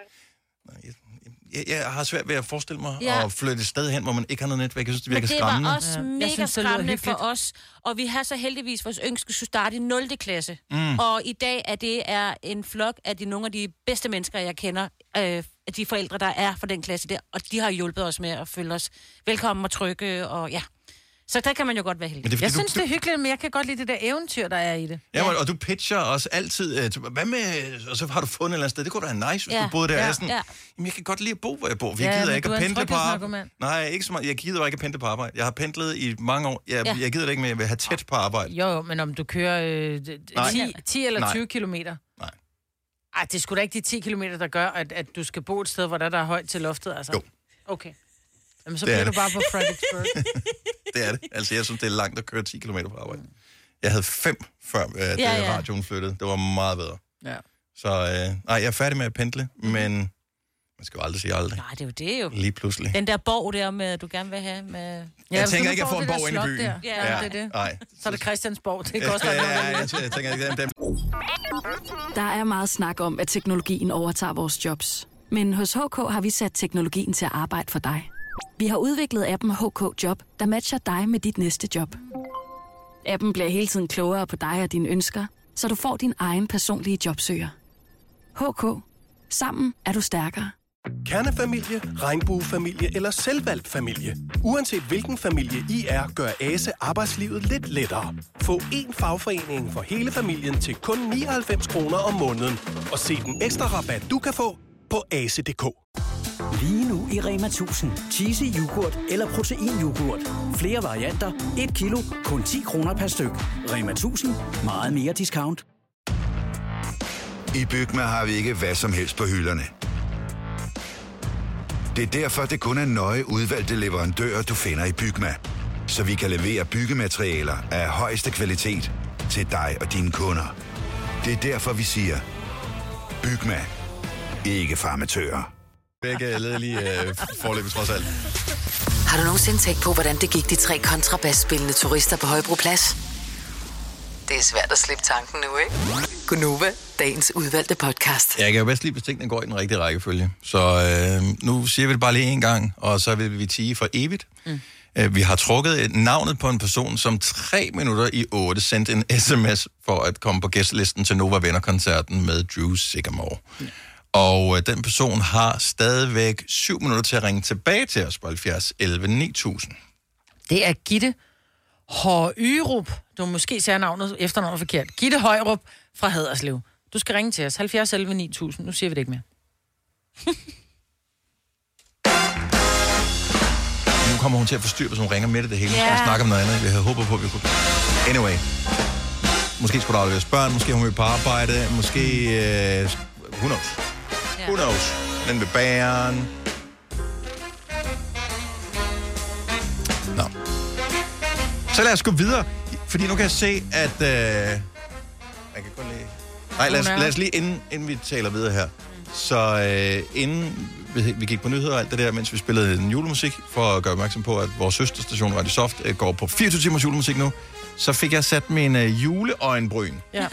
Jeg, jeg, jeg har svært ved at forestille mig Ja. at flytte et sted hen, hvor man ikke har noget netværk. Jeg synes, det virker Men det skræmmende. var også Ja. mega synes, det lyder skræmmende for hyggeligt. os. Og vi har så heldigvis vores yngste skulle starte i nul klasse. Mm. Og i dag er det er en flok af de, nogle af de bedste mennesker, jeg kender. Øh, de forældre, der er for den klasse der. Og de har hjulpet os med at følge os velkommen og trygge. Og ja. Så der kan man jo godt være heldig. Men det er, fordi Jeg du- synes, det er hyggeligt, men jeg kan godt lide det der eventyr, der er i det. Ja, og du pitcher også altid, øh, hvad med, og så har du fundet et eller andet sted, det kunne da være nice, hvis Ja, du boede der. ja, Jeg er sådan, ja. jamen, jeg kan godt lide at bo, hvor jeg bor, for jeg Ja, gider men ikke du at er en pendle på arbejde. tryghedsnarkoman. Nej, ikke så meget. Jeg gider ikke at pendle på arbejde. Jeg har pendlet i mange år. Jeg, Ja. jeg gider det ikke, men jeg vil have tæt på arbejde. Jo, jo, men om du kører øh, Nej. ti, ti eller Nej. tyve kilometer. Nej. Ej, det er sgu da ikke de ti kilometer, der gør, at, at du skal bo et sted, hvor der, der er højt til loftet, altså. Jo. Okay. Jamen, så Det er bliver du det. bare på Fredericksburg. Det er det. Altså, jeg synes, det er langt at køre ti kilometer på arbejde. Jeg havde fem, før at Ja, ja, ja. radioen flyttede. Det var meget bedre. Ja. Så øh, nej, jeg er færdig med at pendle, men man Man skal jo aldrig sige aldrig. Nej, det er jo det jo. Lige pludselig. Den der borg der, med, du gerne vil have med... Ja, jeg tænker ikke, at jeg får en borg inde i byen. Der. Ja, ja, det er det. Nej. Så er det Christiansborg. Det koster ja, ja, ja, jeg tænker ikke, dem. Der er meget snak om, at teknologien overtager vores jobs. Men hos H K har vi sat teknologien til at arbejde for dig. Vi har udviklet appen H K Job, der matcher dig med dit næste job. Appen bliver hele tiden klogere på dig og dine ønsker, så du får din egen personlige jobsøger. H K. Sammen er du stærkere. Kernefamilie, regnbuefamilie eller selvvalgt familie. Uanset hvilken familie I er, gør Ase arbejdslivet lidt lettere. Få én fagforening for hele familien til kun nioghalvfems kroner om måneden. Og se den ekstra rabat, du kan få på ase punktum d k. Lige nu i Rema tusind. Cheesy yoghurt eller protein-yoghurt. Flere varianter. et kilo. Kun ti kroner per styk. Rema tusind. Meget mere discount. I Bygma har vi ikke hvad som helst på hylderne. Det er derfor, det kun er nøje udvalgte leverandører, du finder i Bygma. Så vi kan levere byggematerialer af højeste kvalitet til dig og dine kunder. Det er derfor, vi siger, Bygma. Ikke farmatører. Begge led lige øh, forløbet trods alt. Har du nogensinde tænkt på, hvordan det gik de tre kontrabasspillende turister på Højbroplads? Det er svært at slippe tanken nu, ikke? Gunova, dagens udvalgte podcast. Jeg kan jo bedst lide, hvis tingene går i den rigtige rækkefølge. Så øh, nu siger vi det bare lige en gang, og så vil vi tige for evigt. Mm. Øh, vi har trukket navnet på en person, som tre minutter i otte sendte en sms for at komme på gæstelisten til Nova Venner-koncerten med Drew Sigamore. Mm. Og øh, den person har stadigvæk syv minutter til at ringe tilbage til os på halvfjerds elleve ni tusind. Det er Gitte Højrup. Du måske siger navnet efternavnet forkert. Gitte Højrup fra Haderslev. Du skal ringe til os. halvfjerds elleve ni tusind. Nu siger vi det ikke mere. Nu kommer hun til at forstyrre, hvis hun ringer med det, det hele. Ja. Og snakker om noget andet. Vi havde håbet på, at vi kunne... Anyway. Måske skulle der afleveres børn. Måske hun vil på arbejde. Måske... Øh... Who knows? Ja. Who knows? Den vil bæren. Nå. Så lad os gå videre. Fordi nu kan jeg se, at... Øh... Jeg kan kun lige... Nej, lad os, lad os lige, inden, inden vi taler videre her. Så øh, inden vi, vi gik på nyheder og alt det der, mens vi spillede en julemusik, for at gøre opmærksom på, at vores søsterstation Radio Soft øh, går på fireogtyve timers julemusik nu, så fik jeg sat min øh, juleøjenbryn. Ja.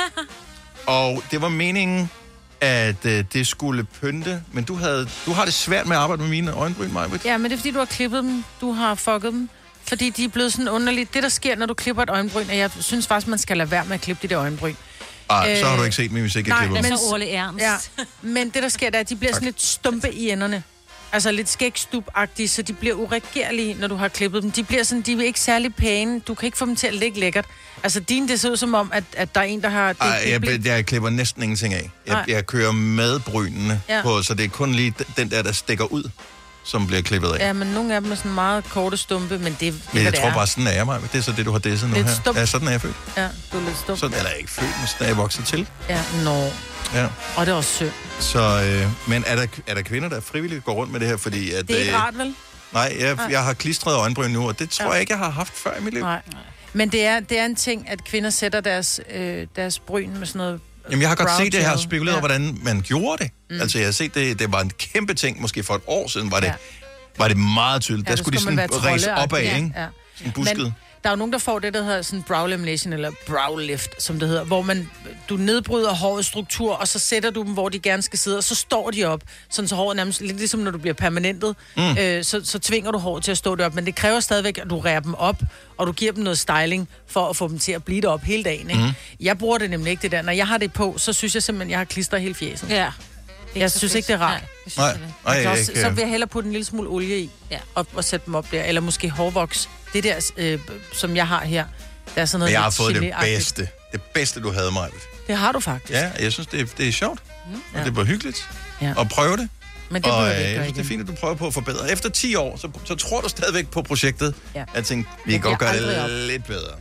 Og det var meningen, at øh, det skulle pynte, men du, havde, du har det svært med at arbejde med mine øjenbryn, Majbrit. Ja, men det er fordi, du har klippet dem. Du har fucket dem. Fordi de er blevet sådan underligt. Det, der sker, når du klipper et øjenbryn, og jeg synes faktisk, man skal lade være med at klippe de der øjenbryn. Ej, øh, så har du ikke set mig, hvis ikke jeg nej, klipper men, dem. Så Orle Ernst. Ja, men det, der sker, der er, at de bliver sådan lidt stumpe i enderne. Altså lidt skægstub-agtige, så de bliver uregerlige, når du har klippet dem. De bliver sådan, de er ikke særlig pæne. Du kan ikke få dem til at ligge lækkert. Altså dine, det ser ud som om, at, at der er en, der har... Det, Ej, det jeg, bliver... jeg klipper næsten ingenting af. Jeg, Nej. jeg kører med brynene Ja. på, så det er kun lige den der, der stikker ud, som bliver klippet af. Ja, men nogle af dem er sådan meget korte stumpe, men det, det Men hvad jeg det tror er. bare, sådan er jeg, Maja. Det er så det, du har disset nu Lidt her. stump. Ja, sådan er jeg født. Ja, du er lidt stump. Sådan, eller ikke født, men sådan er jeg vokset til. Ja, nå. Ja. Og det er også synd. Så, øh, men er der, er der kvinder, der frivilligt går rundt med det her? Fordi at, Det er ikke øh, rart, vel? Nej, jeg, Nej. jeg har klistret øjenbryn nu, og det tror Ja. jeg ikke, jeg har haft før i mit liv. Nej. Men det er, det er en ting, at kvinder sætter deres, øh, deres bryn med sådan noget... Jamen, jeg har godt brow set det her og gel. spekuleret over, hvordan man gjorde det. Mm. Altså, jeg har set det, det var en kæmpe ting, måske for et år siden, var det, Ja. var det meget tydeligt. Ja, Der der skulle de skulle man sådan være ræse troldeagtig. opad, Ja, ikke? ja. Sådan busket. Men der er jo nogen, der får det, der hedder sådan brow lamination, eller brow lift, som det hedder, hvor man, du nedbryder hårets struktur, og så sætter du dem, hvor de gerne skal sidde, og så står de op, sådan så håret nærmest, lidt ligesom når du bliver permanentet, mm. øh, så, så tvinger du håret til at stå deroppe, men det kræver stadigvæk, at du rærer dem op, og du giver dem noget styling, for at få dem til at blive deroppe hele dagen, ikke? Mm. Jeg bruger det nemlig ikke, det der. Når jeg har det på, så synes jeg simpelthen, jeg har klistret hele fjeset. Ja. Jeg synes ikke, det er rart. Nej, nej, Jeg kan også, ikke, så øh. vil jeg hellere putte en lille smule olie i, ja. og, og sætte dem op der. Eller måske hårvoks. Det der, øh, som jeg har her, der er sådan noget Men jeg har lidt fået det gelé-agtigt. bedste. Det bedste, du havde, Maja. Det har du faktisk. Ja, jeg synes, det er, det er sjovt. Mm. Ja. Og det var hyggeligt Ja. at prøve det. Men det og burde vi øh, ikke jeg gøre synes, det er igen. fint, at du prøver på at forbedre. Efter ti år, så, så tror du stadigvæk på projektet. Ja. Jeg tænkte, vi Jeg kan godt giver gøre det aldrig op. lidt bedre.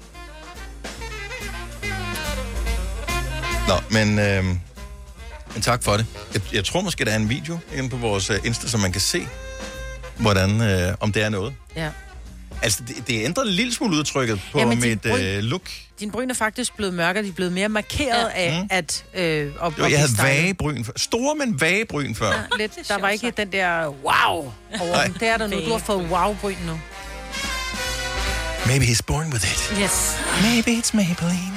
Nå, men, øh, men tak for det. Jeg, jeg tror måske, der er en video inde på vores uh, Insta, så man kan se, hvordan, øh, om det er noget. Ja. Altså, det, det ændrer en lille smule udtrykket på Ja, ja, men din mit bryn- øh, look. Din bryn er faktisk blevet mørkere, de er blevet mere markeret ja. af, Mm. at... Øh, op, Jo, jeg havde vage bryn før. Store, men vage bryn før. Ja, lidt. Der var ikke den der wow over den. Det er der nu. Du har fået wow-bryn nu. Maybe he's born with it. Yes. Maybe it's Maybelline.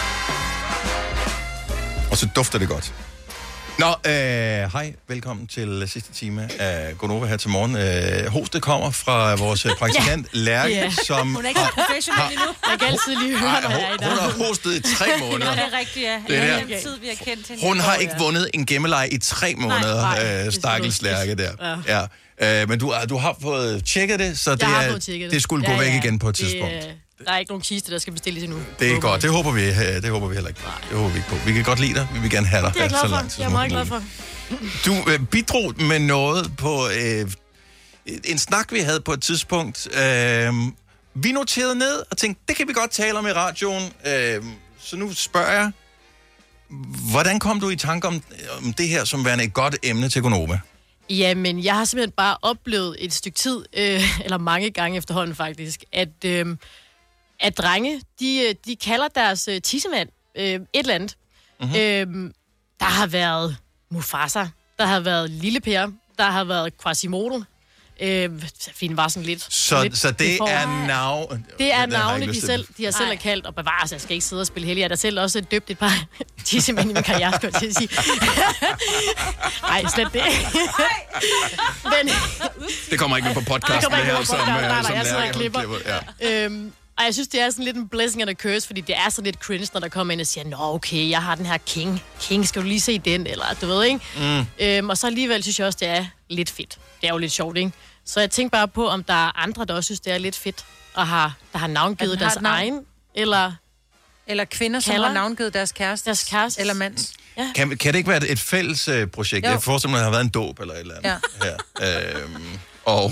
Og så dufter det godt. Nå, øh, hej. Velkommen til sidste time af Gonova her til morgen. Øh, hostet kommer fra vores praktikant Lærke, Ja. som... Hun er ikke så professionel endnu. Jeg kan altid lige høre, når jeg er i dag. Hun har hostet i tre måneder. Ja, det er rigtigt, ja. Det er Det der. er den tid, vi har kendt hende. Hun har ikke vundet en gemmeleje i tre måneder, nej, øh, stakkels Lærke der. Ja. Ja. Øh, men du, du har fået tjekket det, så det, Jeg har er, fået tjekket det skulle gå Ja, væk ja. igen på et Det, tidspunkt. øh, Der er ikke nogen kiste, der skal bestilles endnu. Det er godt. Det håber vi, øh, det håber vi heller ikke. Det håber vi ikke på. Vi kan godt lide dig. Vi vil gerne have dig Det er jeg så glad lang tid for. Jeg er som meget glad muligt. for. Du øh, bidrog med noget på øh, en snak, vi havde på et tidspunkt. Øh, vi noterede ned og tænkte, det kan vi godt tale om i radioen. Øh, så nu spørger jeg, hvordan kom du i tanke om, om det her som værende et godt emne til Gonova? Jamen, jeg har simpelthen bare oplevet et stykke tid, øh, eller mange gange efterhånden faktisk, at, øh, at drenge, de, de kalder deres øh, tissemand øh, et eller andet. Mm-hmm. Øh, der har været Mufasa, der har været Lille Per, der har været Quasimodo. Øh, Fint var sådan lidt... Så, lidt så det er navn... Det er Den har jeg navne, ikke de, lyst til. selv, de har selv er kaldt, og bevares, jeg skal ikke sidde og spille heldig. Jeg har da selv også døbt et par tissemænd i min karriere, skulle jeg til at sige. Nej, slet det. Men, Det kommer ikke med på podcasten, det kommer ikke her, med på som, podcasten. øh, Nej, nej, som jeg sidder og Lærke klipper. Ja. øhm, og jeg synes, det er sådan lidt en blessing and a curse, fordi det er sådan lidt cringe, når der kommer ind og siger, nå okay, jeg har den her King. King, skal du lige se den? Eller du ved, ikke? Mm. Øhm, og så alligevel synes jeg også, det er lidt fedt. Det er jo lidt sjovt, ikke? Så jeg tænker bare på, om der er andre, der også synes, det er lidt fedt, og har, der har navngivet At den har deres et navn. egen, eller... Eller kvinder, som Kalder. har navngivet deres kæreste. Deres kæreste. Eller mands. Ja. Kan, kan det ikke være et, et fælles øh, projekt? Jo. Jeg forestiller mig, at der har været en dåb eller et eller andet Ja. her. Øhm, og,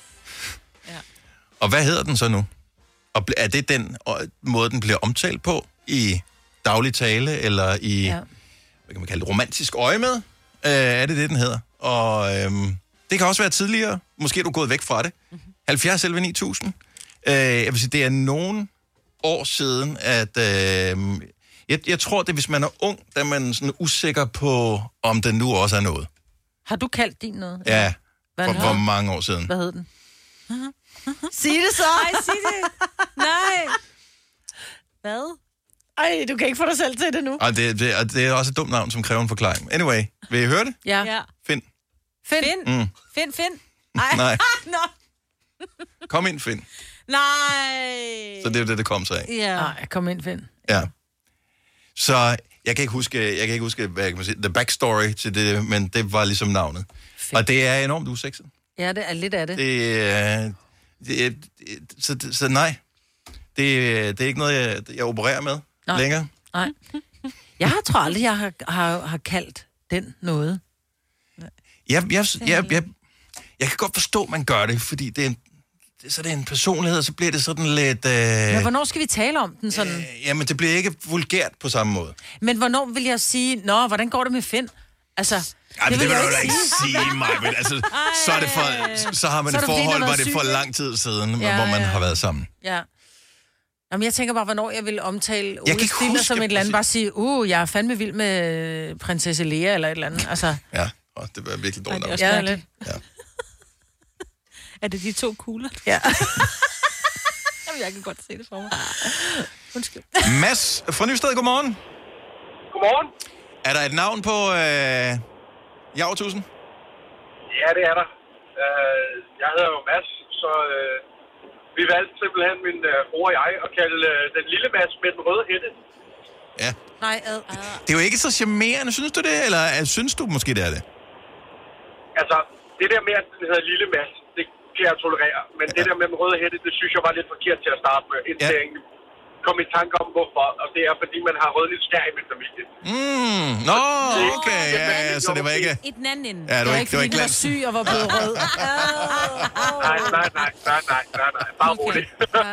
og hvad hedder den så nu? Og bl- er det den øh, måde, den bliver omtalt på i daglig tale, eller i, Ja. hvad kan man kalde det, romantisk øje med? Øh, er det det, den hedder? Og øhm, det kan også være tidligere. Måske er du gået væk fra det. Mm-hmm. halvfjerds elleve ni tusind. Øh, jeg vil sige, det er nogen år siden, at... Øh, jeg, jeg tror, det er, hvis man er ung, der er man sådan usikker på, om den nu også er noget. Har du kaldt din noget? Ja, Hvad for, den for hed? mange år siden. Hvad hed den? Sig det så! Nej, sig det. Nej. Hvad? Ej, du kan ikke få dig selv til det nu. Og det, det, og det er også et dumt navn, som kræver en forklaring. Anyway, vil I høre det? Ja. Ja. Find. Find. Mm. Find, find. Ej. Nej. Nå. Kom ind, Find. Nej. Så det er jo det, det kom sig af. Ja. Nej, kom ind, Finn. Ja. Så jeg kan ikke huske, jeg kan ikke huske, hvad jeg kan sige, the backstory til det, men det var ligesom navnet. Fedt. Og det er enormt usekset. Ja, det er lidt af det. Det er, det er, så, så nej, det, det er ikke noget, jeg, jeg opererer med Nej. længere. Nej. Jeg har tror aldrig, jeg har, har, har kaldt den noget. Jeg, jeg, jeg, jeg, jeg kan godt forstå, at man gør det, fordi det er en, det, så det er en personlighed, og så bliver det sådan lidt... Øh, Men hvornår skal vi tale om den sådan? øh, jamen, det bliver ikke vulgært på samme måde. Men hvornår vil jeg sige, nå, hvordan går det med Finn? Altså, Ej, det, det vil jeg du da ikke sige mig, men altså, så, er det for, så har man Så er et det, fordi forhold, han har hvor det været er for syg, lang tid siden, Ja, hvor man ja. har været sammen. Ja. Jamen, jeg tænker bare, hvornår jeg vil omtale kan Ole ikke Stiller huske som et eller andet. Bare sige, uh, jeg er fandme vild med prinsesse Lea eller et eller andet. Altså, Ja, og det var virkelig dårligt. Ej, nok. det er også lidt. Ja. Er det de to kugler? Ja. Jamen, jeg kan godt se det for mig. Undskyld. Mads fra Nysted, godmorgen. Godmorgen. Er der et navn på øh, Javertusen? Ja, det er der. Uh, jeg hedder jo Mads, så uh, vi valgte simpelthen min uh, bror og jeg at kalde uh, den lille Mads med den røde hætte. Ja. Nej, ad. Det er jo ikke så charmerende, synes du det? Eller øh, synes du måske, det er det? Altså, det der med, at den hedder lille Mads, det kan jeg tolerere. Men ja. det der med den røde hætte, det synes jeg var lidt forkert til at starte med. Indtil ja. jeg kom i tanke om, hvorfor. Og det er, fordi man har rødligt skær i min familie. Mm, nå, okay, ja, ja, så det var ikke... I den anden ende. Ja, det var ikke, det var fordi ikke den var glans. syg og var blevet rød. Nej, nej, nej, nej, nej, nej, nej. Bare roligt.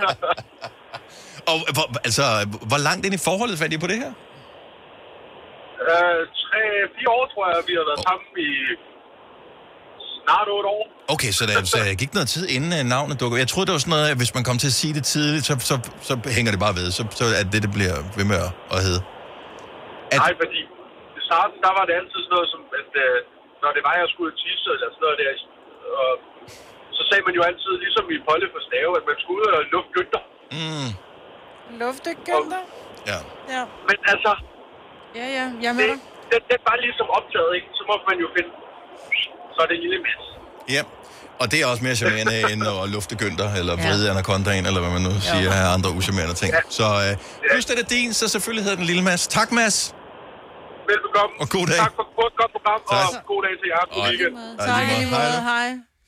Og hvor, altså, hvor langt ind i forholdet fandt I på det her? Øh, tre, fire år, tror jeg, vi har været sammen i snart otte år. Okay, så der så gik noget tid inden uh, navnet dukker. Jeg troede, det var sådan noget, at hvis man kom til at sige det tidligt, så, så, så hænger det bare ved. Så, så er det, det bliver ved med at hedde. At... Nej, fordi i starten, der var det altid sådan noget som, at øh, når det var, jeg skulle tisse eller sådan noget der, og så sagde man jo altid, ligesom i Polle for Stave, at man skulle ud og lufte gønter. Mm. Lufte gønter? Ja. Ja. Men altså... Ja, ja, jeg med dig. Det, det, det er bare ligesom optaget, ikke? Så må man jo finde... Så er det lille Mads. Ja, og det er også mere charmerende end at lufte gønter, eller vride ja. anakondaen, eller hvad man nu siger af andre uschammerende ting. Ja. Så øh, plus det er din, så selvfølgelig hedder den lille Mads. Tak, Mads. Velbekomme. Og god dag. Tak for et godt program, tak. Og god dag til jer. God weekend. Tak, lige måde. Hej.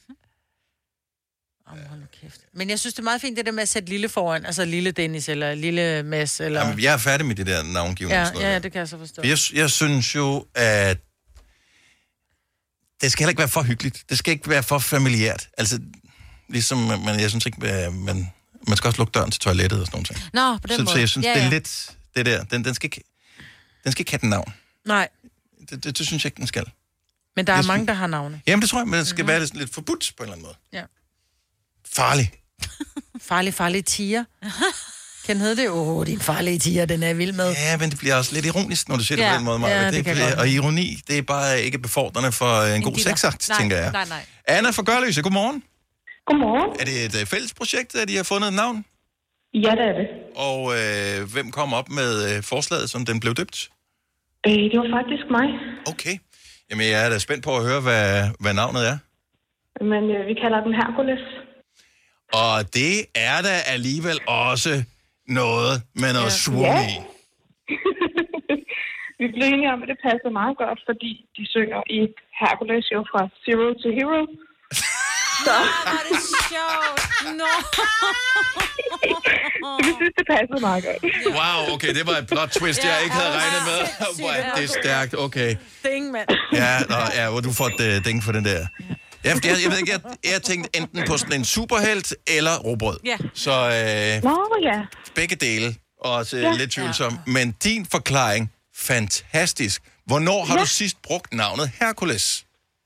Oh, hold nu kæft. Men jeg synes, det er meget fint, det der med at sætte lille foran. Altså lille Dennis, eller lille Mads, eller... Jamen, jeg er færdig med det der navngivning. Ja, ja, det kan jeg så forstå. Jeg, jeg synes jo, at det skal heller ikke være for hyggeligt. Det skal ikke være for familiært. Altså, ligesom, men jeg synes ikke, at man, man skal også lukke døren til toilettet og sådan noget. Nå, på den så, måde. Så jeg synes, ja, ja. ja. det er lidt det der. Den, den, skal ikke, den skal ikke have den navn. Nej. Det, det, det synes jeg ikke, den skal. Men der er jeg mange, der har navne. Jamen, det tror jeg, men det skal mm-hmm. være lidt, lidt forbudt på en eller anden måde. Ja. Farlig. farlig, farlig tiger. Kan hedde det? Åh, oh, din farlige tiger, den er jeg vild med. Ja, men det bliver også lidt ironisk, når du siger ja. det på den måde, Maja. Ja, det, det det bliver, og ironi, det er bare ikke befordrende for en, en god sexakt, tænker jeg. Nej, nej. Anna fra Gørløse, godmorgen. Godmorgen. Er det et uh, fælles projekt, at I har fundet et navn? Ja, det er det. Og øh, hvem kom op med øh, forslaget, som den blev døbt? Øh, det var faktisk mig. Okay. Jamen, jeg er da spændt på at høre, hvad, hvad navnet er. Men øh, vi kalder den Hercules. Og det er da alligevel også noget med noget ja. swoon ja. i. Vi blev enige om, at det passer meget godt, fordi de synger i Hercules jo fra Zero to Hero. Så... Hvor er det sjovt. Nå. Vi synes, det passede meget godt. Wow, okay, det var et plot twist, jeg ikke havde regnet med. Det er stærkt, okay. Ding, mand. Ja, nå, ja, hvor du får et uh, ding for den der. Ja, jeg, jeg ved ikke, jeg, jeg tænkte enten på sådan en superhelt eller råbrød. Ja. Så øh, Nå, ja. begge dele, også Ja. lidt tvivlsom. Men din forklaring, fantastisk. Hvornår har Ja. du sidst brugt navnet Hercules?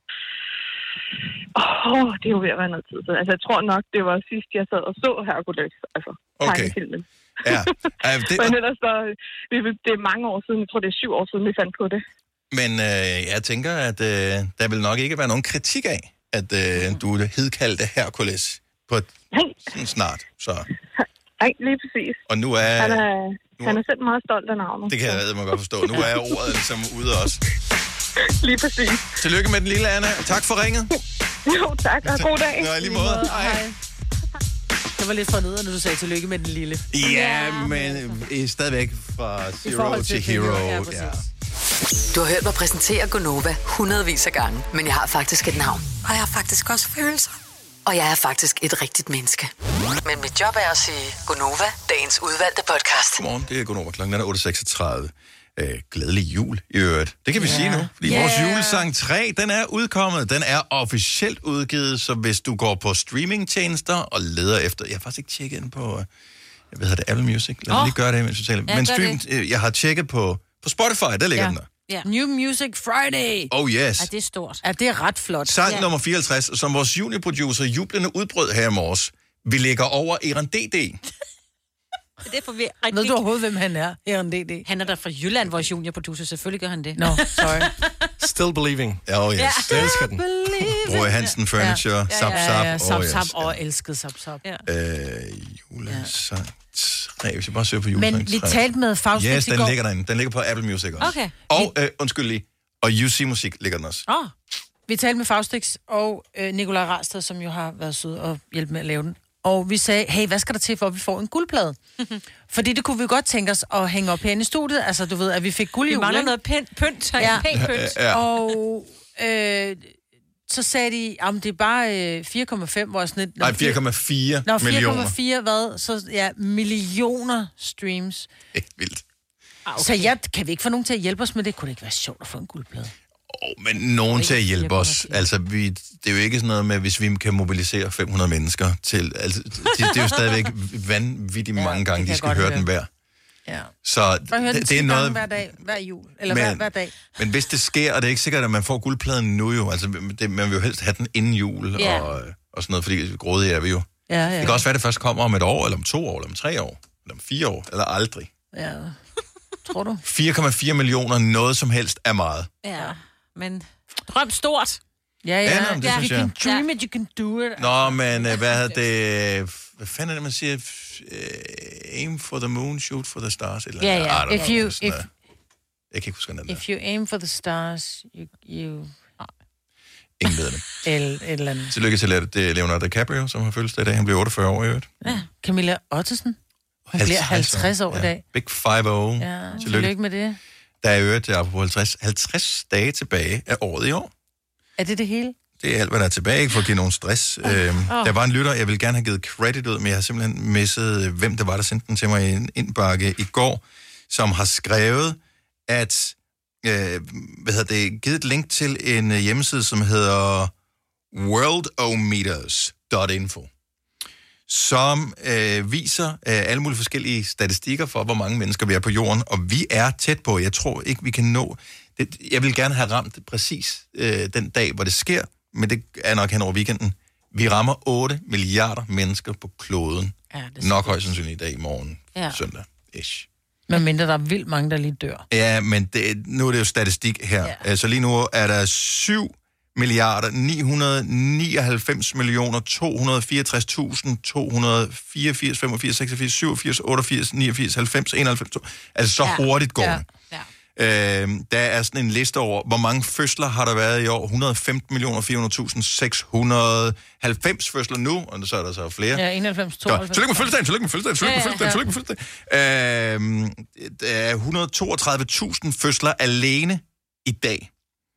Åh, oh, det er jo ved at være noget tid siden. Altså, jeg tror nok, det var sidst, jeg sad og så Hercules. Altså, Okay. tegnefilmen. Ja, øh, det, Men ellers så, det, det er mange år siden, jeg tror, det er syv år siden, vi fandt på det. men øh, jeg tænker, at øh, der vil nok ikke være nogen kritik af, at øh, du hedkaldte Hercules på et, sådan snart. Så. Nej, lige præcis. Og nu er... Han er, nu, han er selv meget stolt af navnet. det kan jeg redde mig godt forstå. Nu er ordet ligesom ude også. Lige præcis. Tillykke med den lille Anna, og tak for ringet. Jo, tak, og god dag. Nå, i lige måde. Hej. Det var lidt for nede, når du sagde tillykke med den lille. Ja, men øh, stadigvæk fra Zero forhold til til Hero. Hero, ja, Ja, præcis. ja. Du har hørt mig præsentere Gonova hundredvis af gange, men jeg har faktisk et navn. Og jeg har faktisk også følelser. Og jeg er faktisk et rigtigt menneske. Men mit job er at sige Gonova, dagens udvalgte podcast. Godmorgen, det er Gunnar. Klokken er otte seksogtredive. Øh, glædelig jul i øvrigt. Det kan vi yeah. sige nu, fordi yeah. vores julesang tre, den er udkommet. Den er officielt udgivet, så hvis du går på streamingtjenester og leder efter... Jeg har faktisk ikke tjekket ind på... Jeg ved, det Apple Music. Lad mig Oh. lige gøre det, mens du taler. Ja, Men gør stream, øh, jeg har tjekket på, på Spotify, der ligger Ja. den der. Ja. New Music Friday. Oh yes. Ja, det er stort. Ja, det er ret flot. Sang ja. nummer fireoghalvtreds, som vores juniorproducer jublende udbrød her i morges. Vi ligger over Eran D D. Det er for vi rigtig... Ved du overhovedet, hvem han er? Eran D D. Han er der fra Jylland, vores juniorproducer. Selvfølgelig gør han det. Nå, no, sorry. Still Believing. Oh, yes. Ja. Jeg elsker den. Roy Hansen Furniture, Ja. Zap Ja, Zap. ja, ja. Oh, Zap yes. Zap. Og elskede Zap Zap. Ja. Øh, julesang tre. Hvis jeg bare søger på julesang Men vi tre. talte med Faustix Yes, i den går. ligger derinde. Den ligger på Apple Music også. Okay. Og, øh, undskyld lige, og U C Musik ligger den også. Oh. Vi talte med Faustix og øh, Nikolaj Rasted, som jo har været sød og hjælpe med at lave den. Og vi sagde, hey, hvad skal der til, for at vi får en guldplade? Fordi det kunne vi godt tænke os at hænge op herinde i studiet. Altså, du ved, at vi fik guld i Vi jul, mangler ikke? noget pænt pynt. Ja. Pænt pynt. Ja, ja. Og øh, så sagde de, at det er bare øh, fire komma fem, hvor sådan et... Nej, fire komma fire Nå, fire komma millioner. fire hvad? Så ja, millioner streams. Det er vildt. Ah, okay. Så ja, kan vi ikke få nogen til at hjælpe os med det? Kunne det ikke være sjovt at få en guldplade? Oh, men nogen til at hjælpe os. Altså, vi, det er jo ikke sådan noget med, hvis vi kan mobilisere fem hundrede mennesker til... Altså, det, det er jo stadigvæk vanvittigt mange gange, de skal høre den hver. Ja. Så det, det, det er noget... hver dag, hver jul, eller men, hver, hver dag. Men hvis det sker, og det er ikke sikkert, at man får guldpladen nu jo, altså det, man vil jo helst have den inden jul Ja. og, og sådan noget, fordi grådige er vi jo. Ja, ja. Det kan også være, at det først kommer om et år, eller om to år, eller om tre år, eller om fire år, eller aldrig. Ja. Tror du? fire komma fire millioner, noget som helst er meget. Ja, men drøm stort. Ja, ja. Ja, nå, det ja. synes You jeg. can dream it, you can do it. Nå, men øh, hvad hedder det... Hvad fanden er det, man siger? Uh, aim for the moon, shoot for the stars. Eller Ja, noget. ja. I don't If know, you- sådan if- noget. Jeg kan ikke huske, den der. If you aim for the stars, you... you... Ingen ved det. El, et eller andet. Tillykke til det er Leonardo DiCaprio, som har fødselsdag i dag. Han bliver otteogfyrre år i øvrigt. Ja. Camilla Ottesen. Hun bliver halvtreds år i dag. Big five oh. Ja, tillykke med det. Der er i øvrigt, apropos halvtreds, halvtreds dage tilbage af året i år. Er det det hele? Det er alt, hvad der er tilbage, ikke for at give nogen stress. Oh. Øhm, Oh. Der var en lytter, jeg ville gerne have givet credit ud, men jeg har simpelthen misset, hvem det var, der sendte den til mig i en indbakke i går, som har skrevet, at, øh, hvad hedder det, givet et link til en hjemmeside, som hedder worldometers punktum info, som øh, viser øh, alle mulige forskellige statistikker for, hvor mange mennesker vi er på jorden, og vi er tæt på. Jeg tror ikke, vi kan nå... Det, jeg vil gerne have ramt præcis øh, den dag, hvor det sker, men det er nok hen over weekenden. Vi rammer otte milliarder mennesker på kloden. Ja, nok højst sandsynligt i dag i morgen, Ja. søndag. Ish. Men mindre der er vildt mange, der lige dør. Ja, men det, nu er det jo statistik her. Ja. Så lige nu er der syv milliarder ni hundrede nioghalvfems millioner to hundrede fireogtres tusind to hundrede fireogfirs, femogfirs, seksogfirs, syvogfirs, otteogfirs, niogfirs, halvfems, enoghalvfems. Altså så Ja. hurtigt går Ja. det. Øh, der er sådan en liste over, hvor mange fødsler har der været i år. et hundrede og femten millioner fire hundrede tusind seks hundrede og halvfems fødsler nu, og så er der så flere. Ja, enoghalvfems, Godt. tooghalvfems. Tillykke med fødselsdagen, tillykke med fødselsdagen, tillykke med Ja, ja, fødselsdagen, tillykke med fødselsdagen. Øhm, der er et hundrede og toogtredive tusind fødsler alene i dag.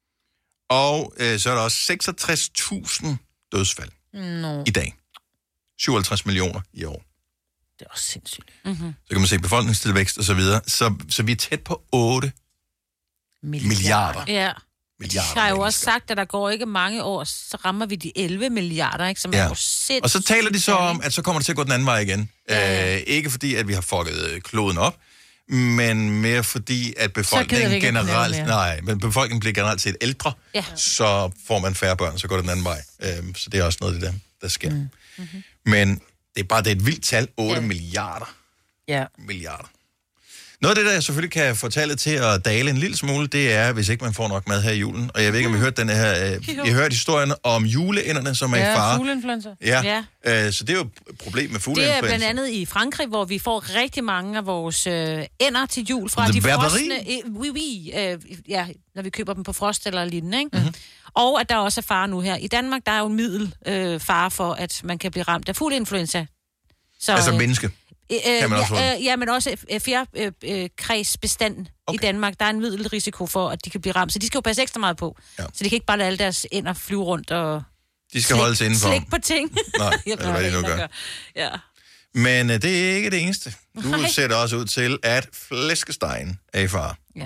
Og øh, så er der også seksogtres tusind dødsfald Nå, i dag. syvoghalvtreds millioner i år. det er også sindssygt. Mm-hmm. Så kan man se befolkningstilvækst og så videre. Så, så vi er tæt på otte milliarder. Ja. Milliarder Jeg har jo også sagt, at der går ikke mange år, så rammer vi de elleve milliarder, ikke? Som Ja. er jo sindssygt. Og så taler de så om, at så kommer det til at gå den anden vej igen. Ja, ja. Øh, ikke fordi, at vi har fucket øh, kloden op, men mere fordi, at gider vi befolkningen ikke at knæve generelt... mere. Nej, men befolkningen bliver generelt set ældre, Ja. så får man færre børn, så går det den anden vej. Øh, så det er også noget af det, der, der sker. Mm. Mm-hmm. Men det er bare det er et vildt tal. otte Ja. milliarder. Ja. Milliarder. Noget af det, der jeg selvfølgelig kan få tallet til at dale en lille smule, det er, hvis ikke man får nok mad her i julen. Og jeg ved ikke, om I hørte den her... Øh, I har hørt historien om juleænderne, som er i Ja, fare. fugleinfluenza. Ja, ja. Øh, så det er jo et problem med Det fugleinfluenza. er blandt andet i Frankrig, hvor vi får rigtig mange af vores øh, ænder til jul fra The de Barbarie? frosne... Øh, oui, oui, øh, ja, når vi køber dem på frost eller lignende, ikke? Mhm. Mm-hmm. Og at der også er fare nu her. I Danmark, der er jo en middel øh, fare for, at man kan blive ramt af fugleinfluenza. Så, Altså øh, menneske. Øh, Kan man også få ja, det? øh, ja, men også øh, fjerkræsbestand øh, okay. i Danmark. Der er en middelrisiko for, at de kan blive ramt. Så de skal jo passe ekstra meget på. Ja. Så de kan ikke bare lade alle deres ænder flyve rundt og De skal holde sig indenfor. slik på ting. Nej, Jeg eller hvad de nu ender gør. Ja. Men øh, det er ikke det eneste. Du Nej. ser det også ud til, at flæskestegen er i fare. Ja.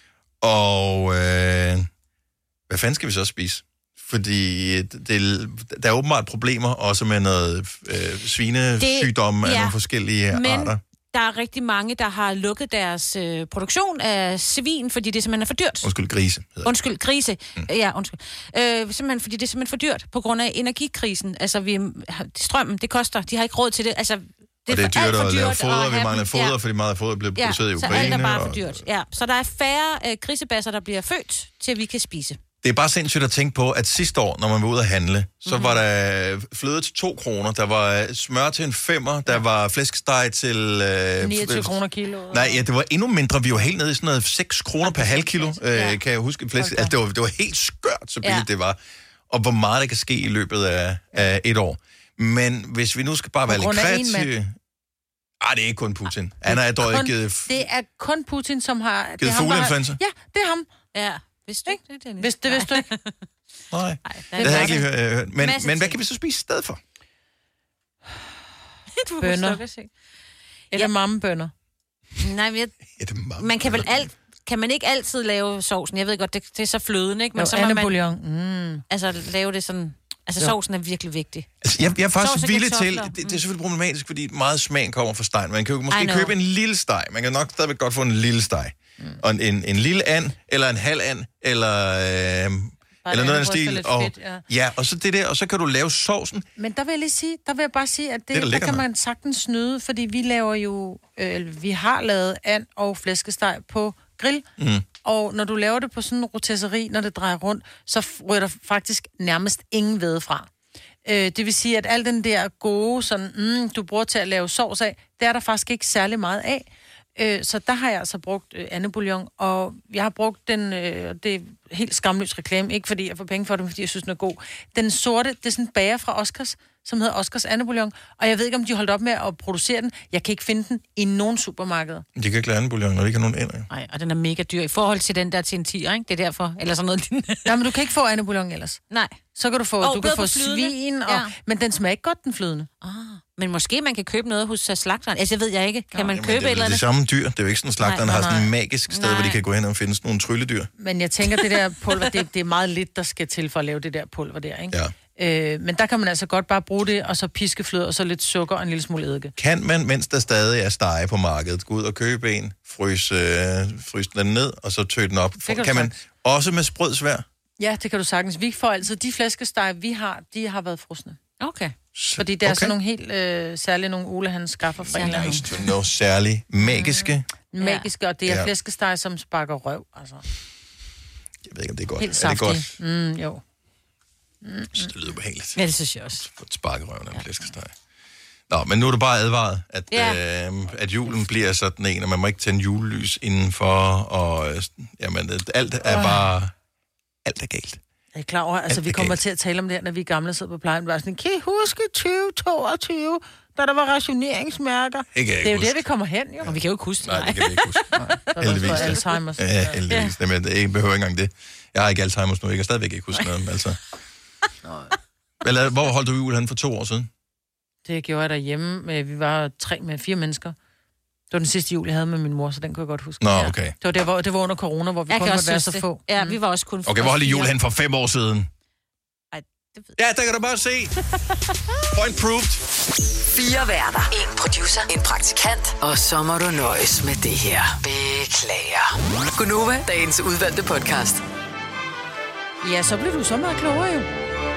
Og øh, hvad fanden skal vi så spise? Fordi det, det, der er åbenbart problemer også med noget øh, svinesygdomme af ja. nogle forskellige Men arter. der er rigtig mange, der har lukket deres øh, produktion af svin, fordi det simpelthen er for dyrt. Undskyld, grise. Undskyld, grise. Mm. Ja, undskyld. Øh, simpelthen fordi det er simpelthen for dyrt på grund af energikrisen. Altså, vi, strømmen, det koster. De har ikke råd til det. Altså, det Og det er for- alt dyrt for at lave dyrt foder. at Vi have mangler dem. foder, Ja. fordi meget af fodret bliver Ja, produceret i så Ukraine. alt er bare for og- dyrt. Ja, så der er færre øh, grisebasser, der bliver født, til at vi kan spise. Det er bare sindssygt at tænke på, at sidste år, når man var ude at handle, så Mhm. var der fløde til to kroner, der var smør til en femmer, der var flæskesteg til... Øh, niogtyve f- kroner kilo. Nej, ja, det var endnu mindre. Vi var helt nede i sådan noget seks kroner per halv kilo, øh, kan jeg huske. Flæsk. Altså, det var, det var helt skørt, så billigt Ja. det var. Og hvor meget der kan ske i løbet af, af et år. Men hvis vi nu skal bare På være lidt grund af en kreative... Ej, det er ikke kun Putin. Han har dog ikke givet, Det er kun Putin, som har... det givet er ham, der har- fugleinfluenza. Ja, det er ham. Ja, vidste du ikke det, Dennis? Hvis det vidste du ikke. Nej, der det havde jeg ikke lige hørt. hørt. Men, Masse men hvad ting. kan vi så spise i stedet for? Du Bønner. Eller ja. mammebønner. Nej, men jeg, ja, det er man kan vel alt... Kan man ikke altid lave sovsen? Jeg ved godt, det, det er så fløden, ikke? Men Jo, så må man andebouillon. Mm. altså lave det sådan... Altså, Jo. sovsen er virkelig vigtig. Altså, jeg, jeg er faktisk Sovs og villig til, kartofler. det, det er selvfølgelig problematisk, fordi meget smagen kommer fra stegen. Man kan jo I måske know. købe en lille steg. Man kan nok stadigvæk godt få en lille steg. Mm. Og en, en, en lille and, eller en halv and, eller, øh, eller noget af den stil. lidt Og, fedt, ja. ja, og så det der, og så kan du lave sovsen. Men der vil jeg lige sige, der vil jeg bare sige, at det, Det er da det der lækkert kan nok. man sagtens snyde, fordi vi laver jo, øh, vi har lavet and og flæskesteg på grill, Mm. og når du laver det på sådan en rotesseri, når det drejer rundt, så f- ryger der faktisk nærmest ingen væde fra. Øh, det vil sige, at al den der gode, sådan, mm, du bruger til at lave sovs af, det er der faktisk ikke særlig meget af. Øh, så der har jeg altså brugt øh, andebouillon, og jeg har brugt den, øh, det er helt skamløs reklame, ikke fordi jeg får penge for den, fordi jeg synes, den er god. Den sorte, det er sådan en bager fra Oscars, som hedder Oscars andebouillon, og jeg ved ikke, om de holdt op med at producere den. Jeg kan ikke finde den i nogen supermarkeder. De kan ikke lade anden bouillon, når de ikke har nogen ender. Nej, og den er mega dyr i forhold til den der til en tier, ikke? Det er derfor. Eller sådan noget. Nej, men du kan ikke få andebouillon ellers. Nej. Så kan du få, Åh, oh, du bedre kan få på flydende. svin, og, Ja. ja. men den smager ikke godt, den flydende. Ah, men måske man kan købe noget hos uh, slagteren. Altså, jeg ved jeg ikke. Kan man Jamen, købe det er et eller jo det andet? samme dyr. Det er jo ikke sådan, at slagteren Nej, har nej, sådan et nej. magisk sted, hvor de kan gå hen og finde sådan nogle trylledyr. Men jeg tænker, det der pulver, det, det er meget lidt, der skal til for at lave det der pulver der, ikke? Ja. Øh, men der kan man altså godt bare bruge det, og så piskefløde, og så lidt sukker og en lille smule eddike. Kan man, mens der stadig er stege på markedet, gå ud og købe en, fryse, øh, fryse den ned, og så tø den op? For, kan kan du man også med sprød svær? Ja, det kan du sagtens. Vi får altid, de flæskesteg, vi har, de har været frosne. Okay. Fordi det er okay. sådan nogle helt øh, særlige nogle Ole, han skaffer fra en eller anden. Nice to know. Særlig magiske. Magiske, og det er Ja. ja. flæskesteg, som sparker røv, altså. Jeg ved ikke, om det er godt. Helt er det saftige. godt? Mm, jo. Jeg synes, det lyder behageligt. Ja, det synes jeg også. For et sparkerøven af en flæskesteg. Nå, men nu er det bare advaret, at, Ja. øh, at julen bliver sådan en, og man må ikke tænde julelys indenfor, og øh, jamen, alt er bare... Alt er galt. Jeg er klar over, altså Alt vi er kommer galt. til at tale om det her, når vi er gamle og sidder på plejen. Bare sådan, kan I huske tyve toogtyve, da der var rationeringsmærker? Ikke jeg Det er jo huske. der, vi kommer hen, jo. Og vi kan jo ikke huske det. Nej, det kan vi ikke huske. Heldigvis. for Alzheimer's. Ja, heldigvis. Ja. Jamen, jeg behøver ikke engang det. Jeg har ikke Alzheimer's nu, jeg kan stadigvæk ikke huske noget. Altså. Eller, hvor holdt du jul hen for to år siden? Det gjorde jeg derhjemme. med- Vi var tre med fire mennesker. Det var den sidste jul, jeg havde med min mor, så den kunne jeg godt huske. Nå, okay. Det var, der, hvor, det var under corona, hvor vi Jeg kun kan måtte også være synes så det. få. Ja, vi var også kun... Okay, hvor holdt I jul fire. hen for fem år siden? Ej, det ved Ja, der kan du bare se. Point proved. Fire værter. En producer. En praktikant. Og så må du nøjes med det her. Beklager. Gunova, dagens udvalgte podcast. Ja, så blev du så meget klogere jo.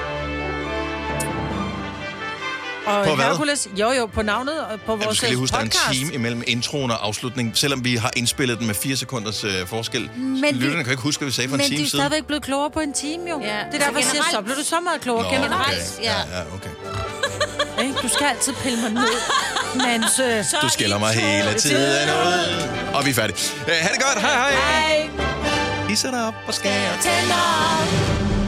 Og På hvad? Hercules, jo jo, på navnet og på Ja, du vores skal lige huske, der er en podcast. time imellem introen og afslutningen, selvom vi har indspillet den med fire sekunders øh, forskel. Men Lytterne vi- kan ikke huske, hvad vi sagde for en Men time de er siden. stadigvæk blevet klogere på en time, jo. Ja. Det er Altså derfor, jeg siger, generelt- så blev du så meget klogere Nå, generelt. okay. Ja, ja, okay. Ikke? Du skal altid pille mig ned, mens... Øh, Du skælder mig hele tiden ud. Og vi er færdige. Uh, ha' det godt. Hej, hej. Hej. I sætter op og skærer. Tænder.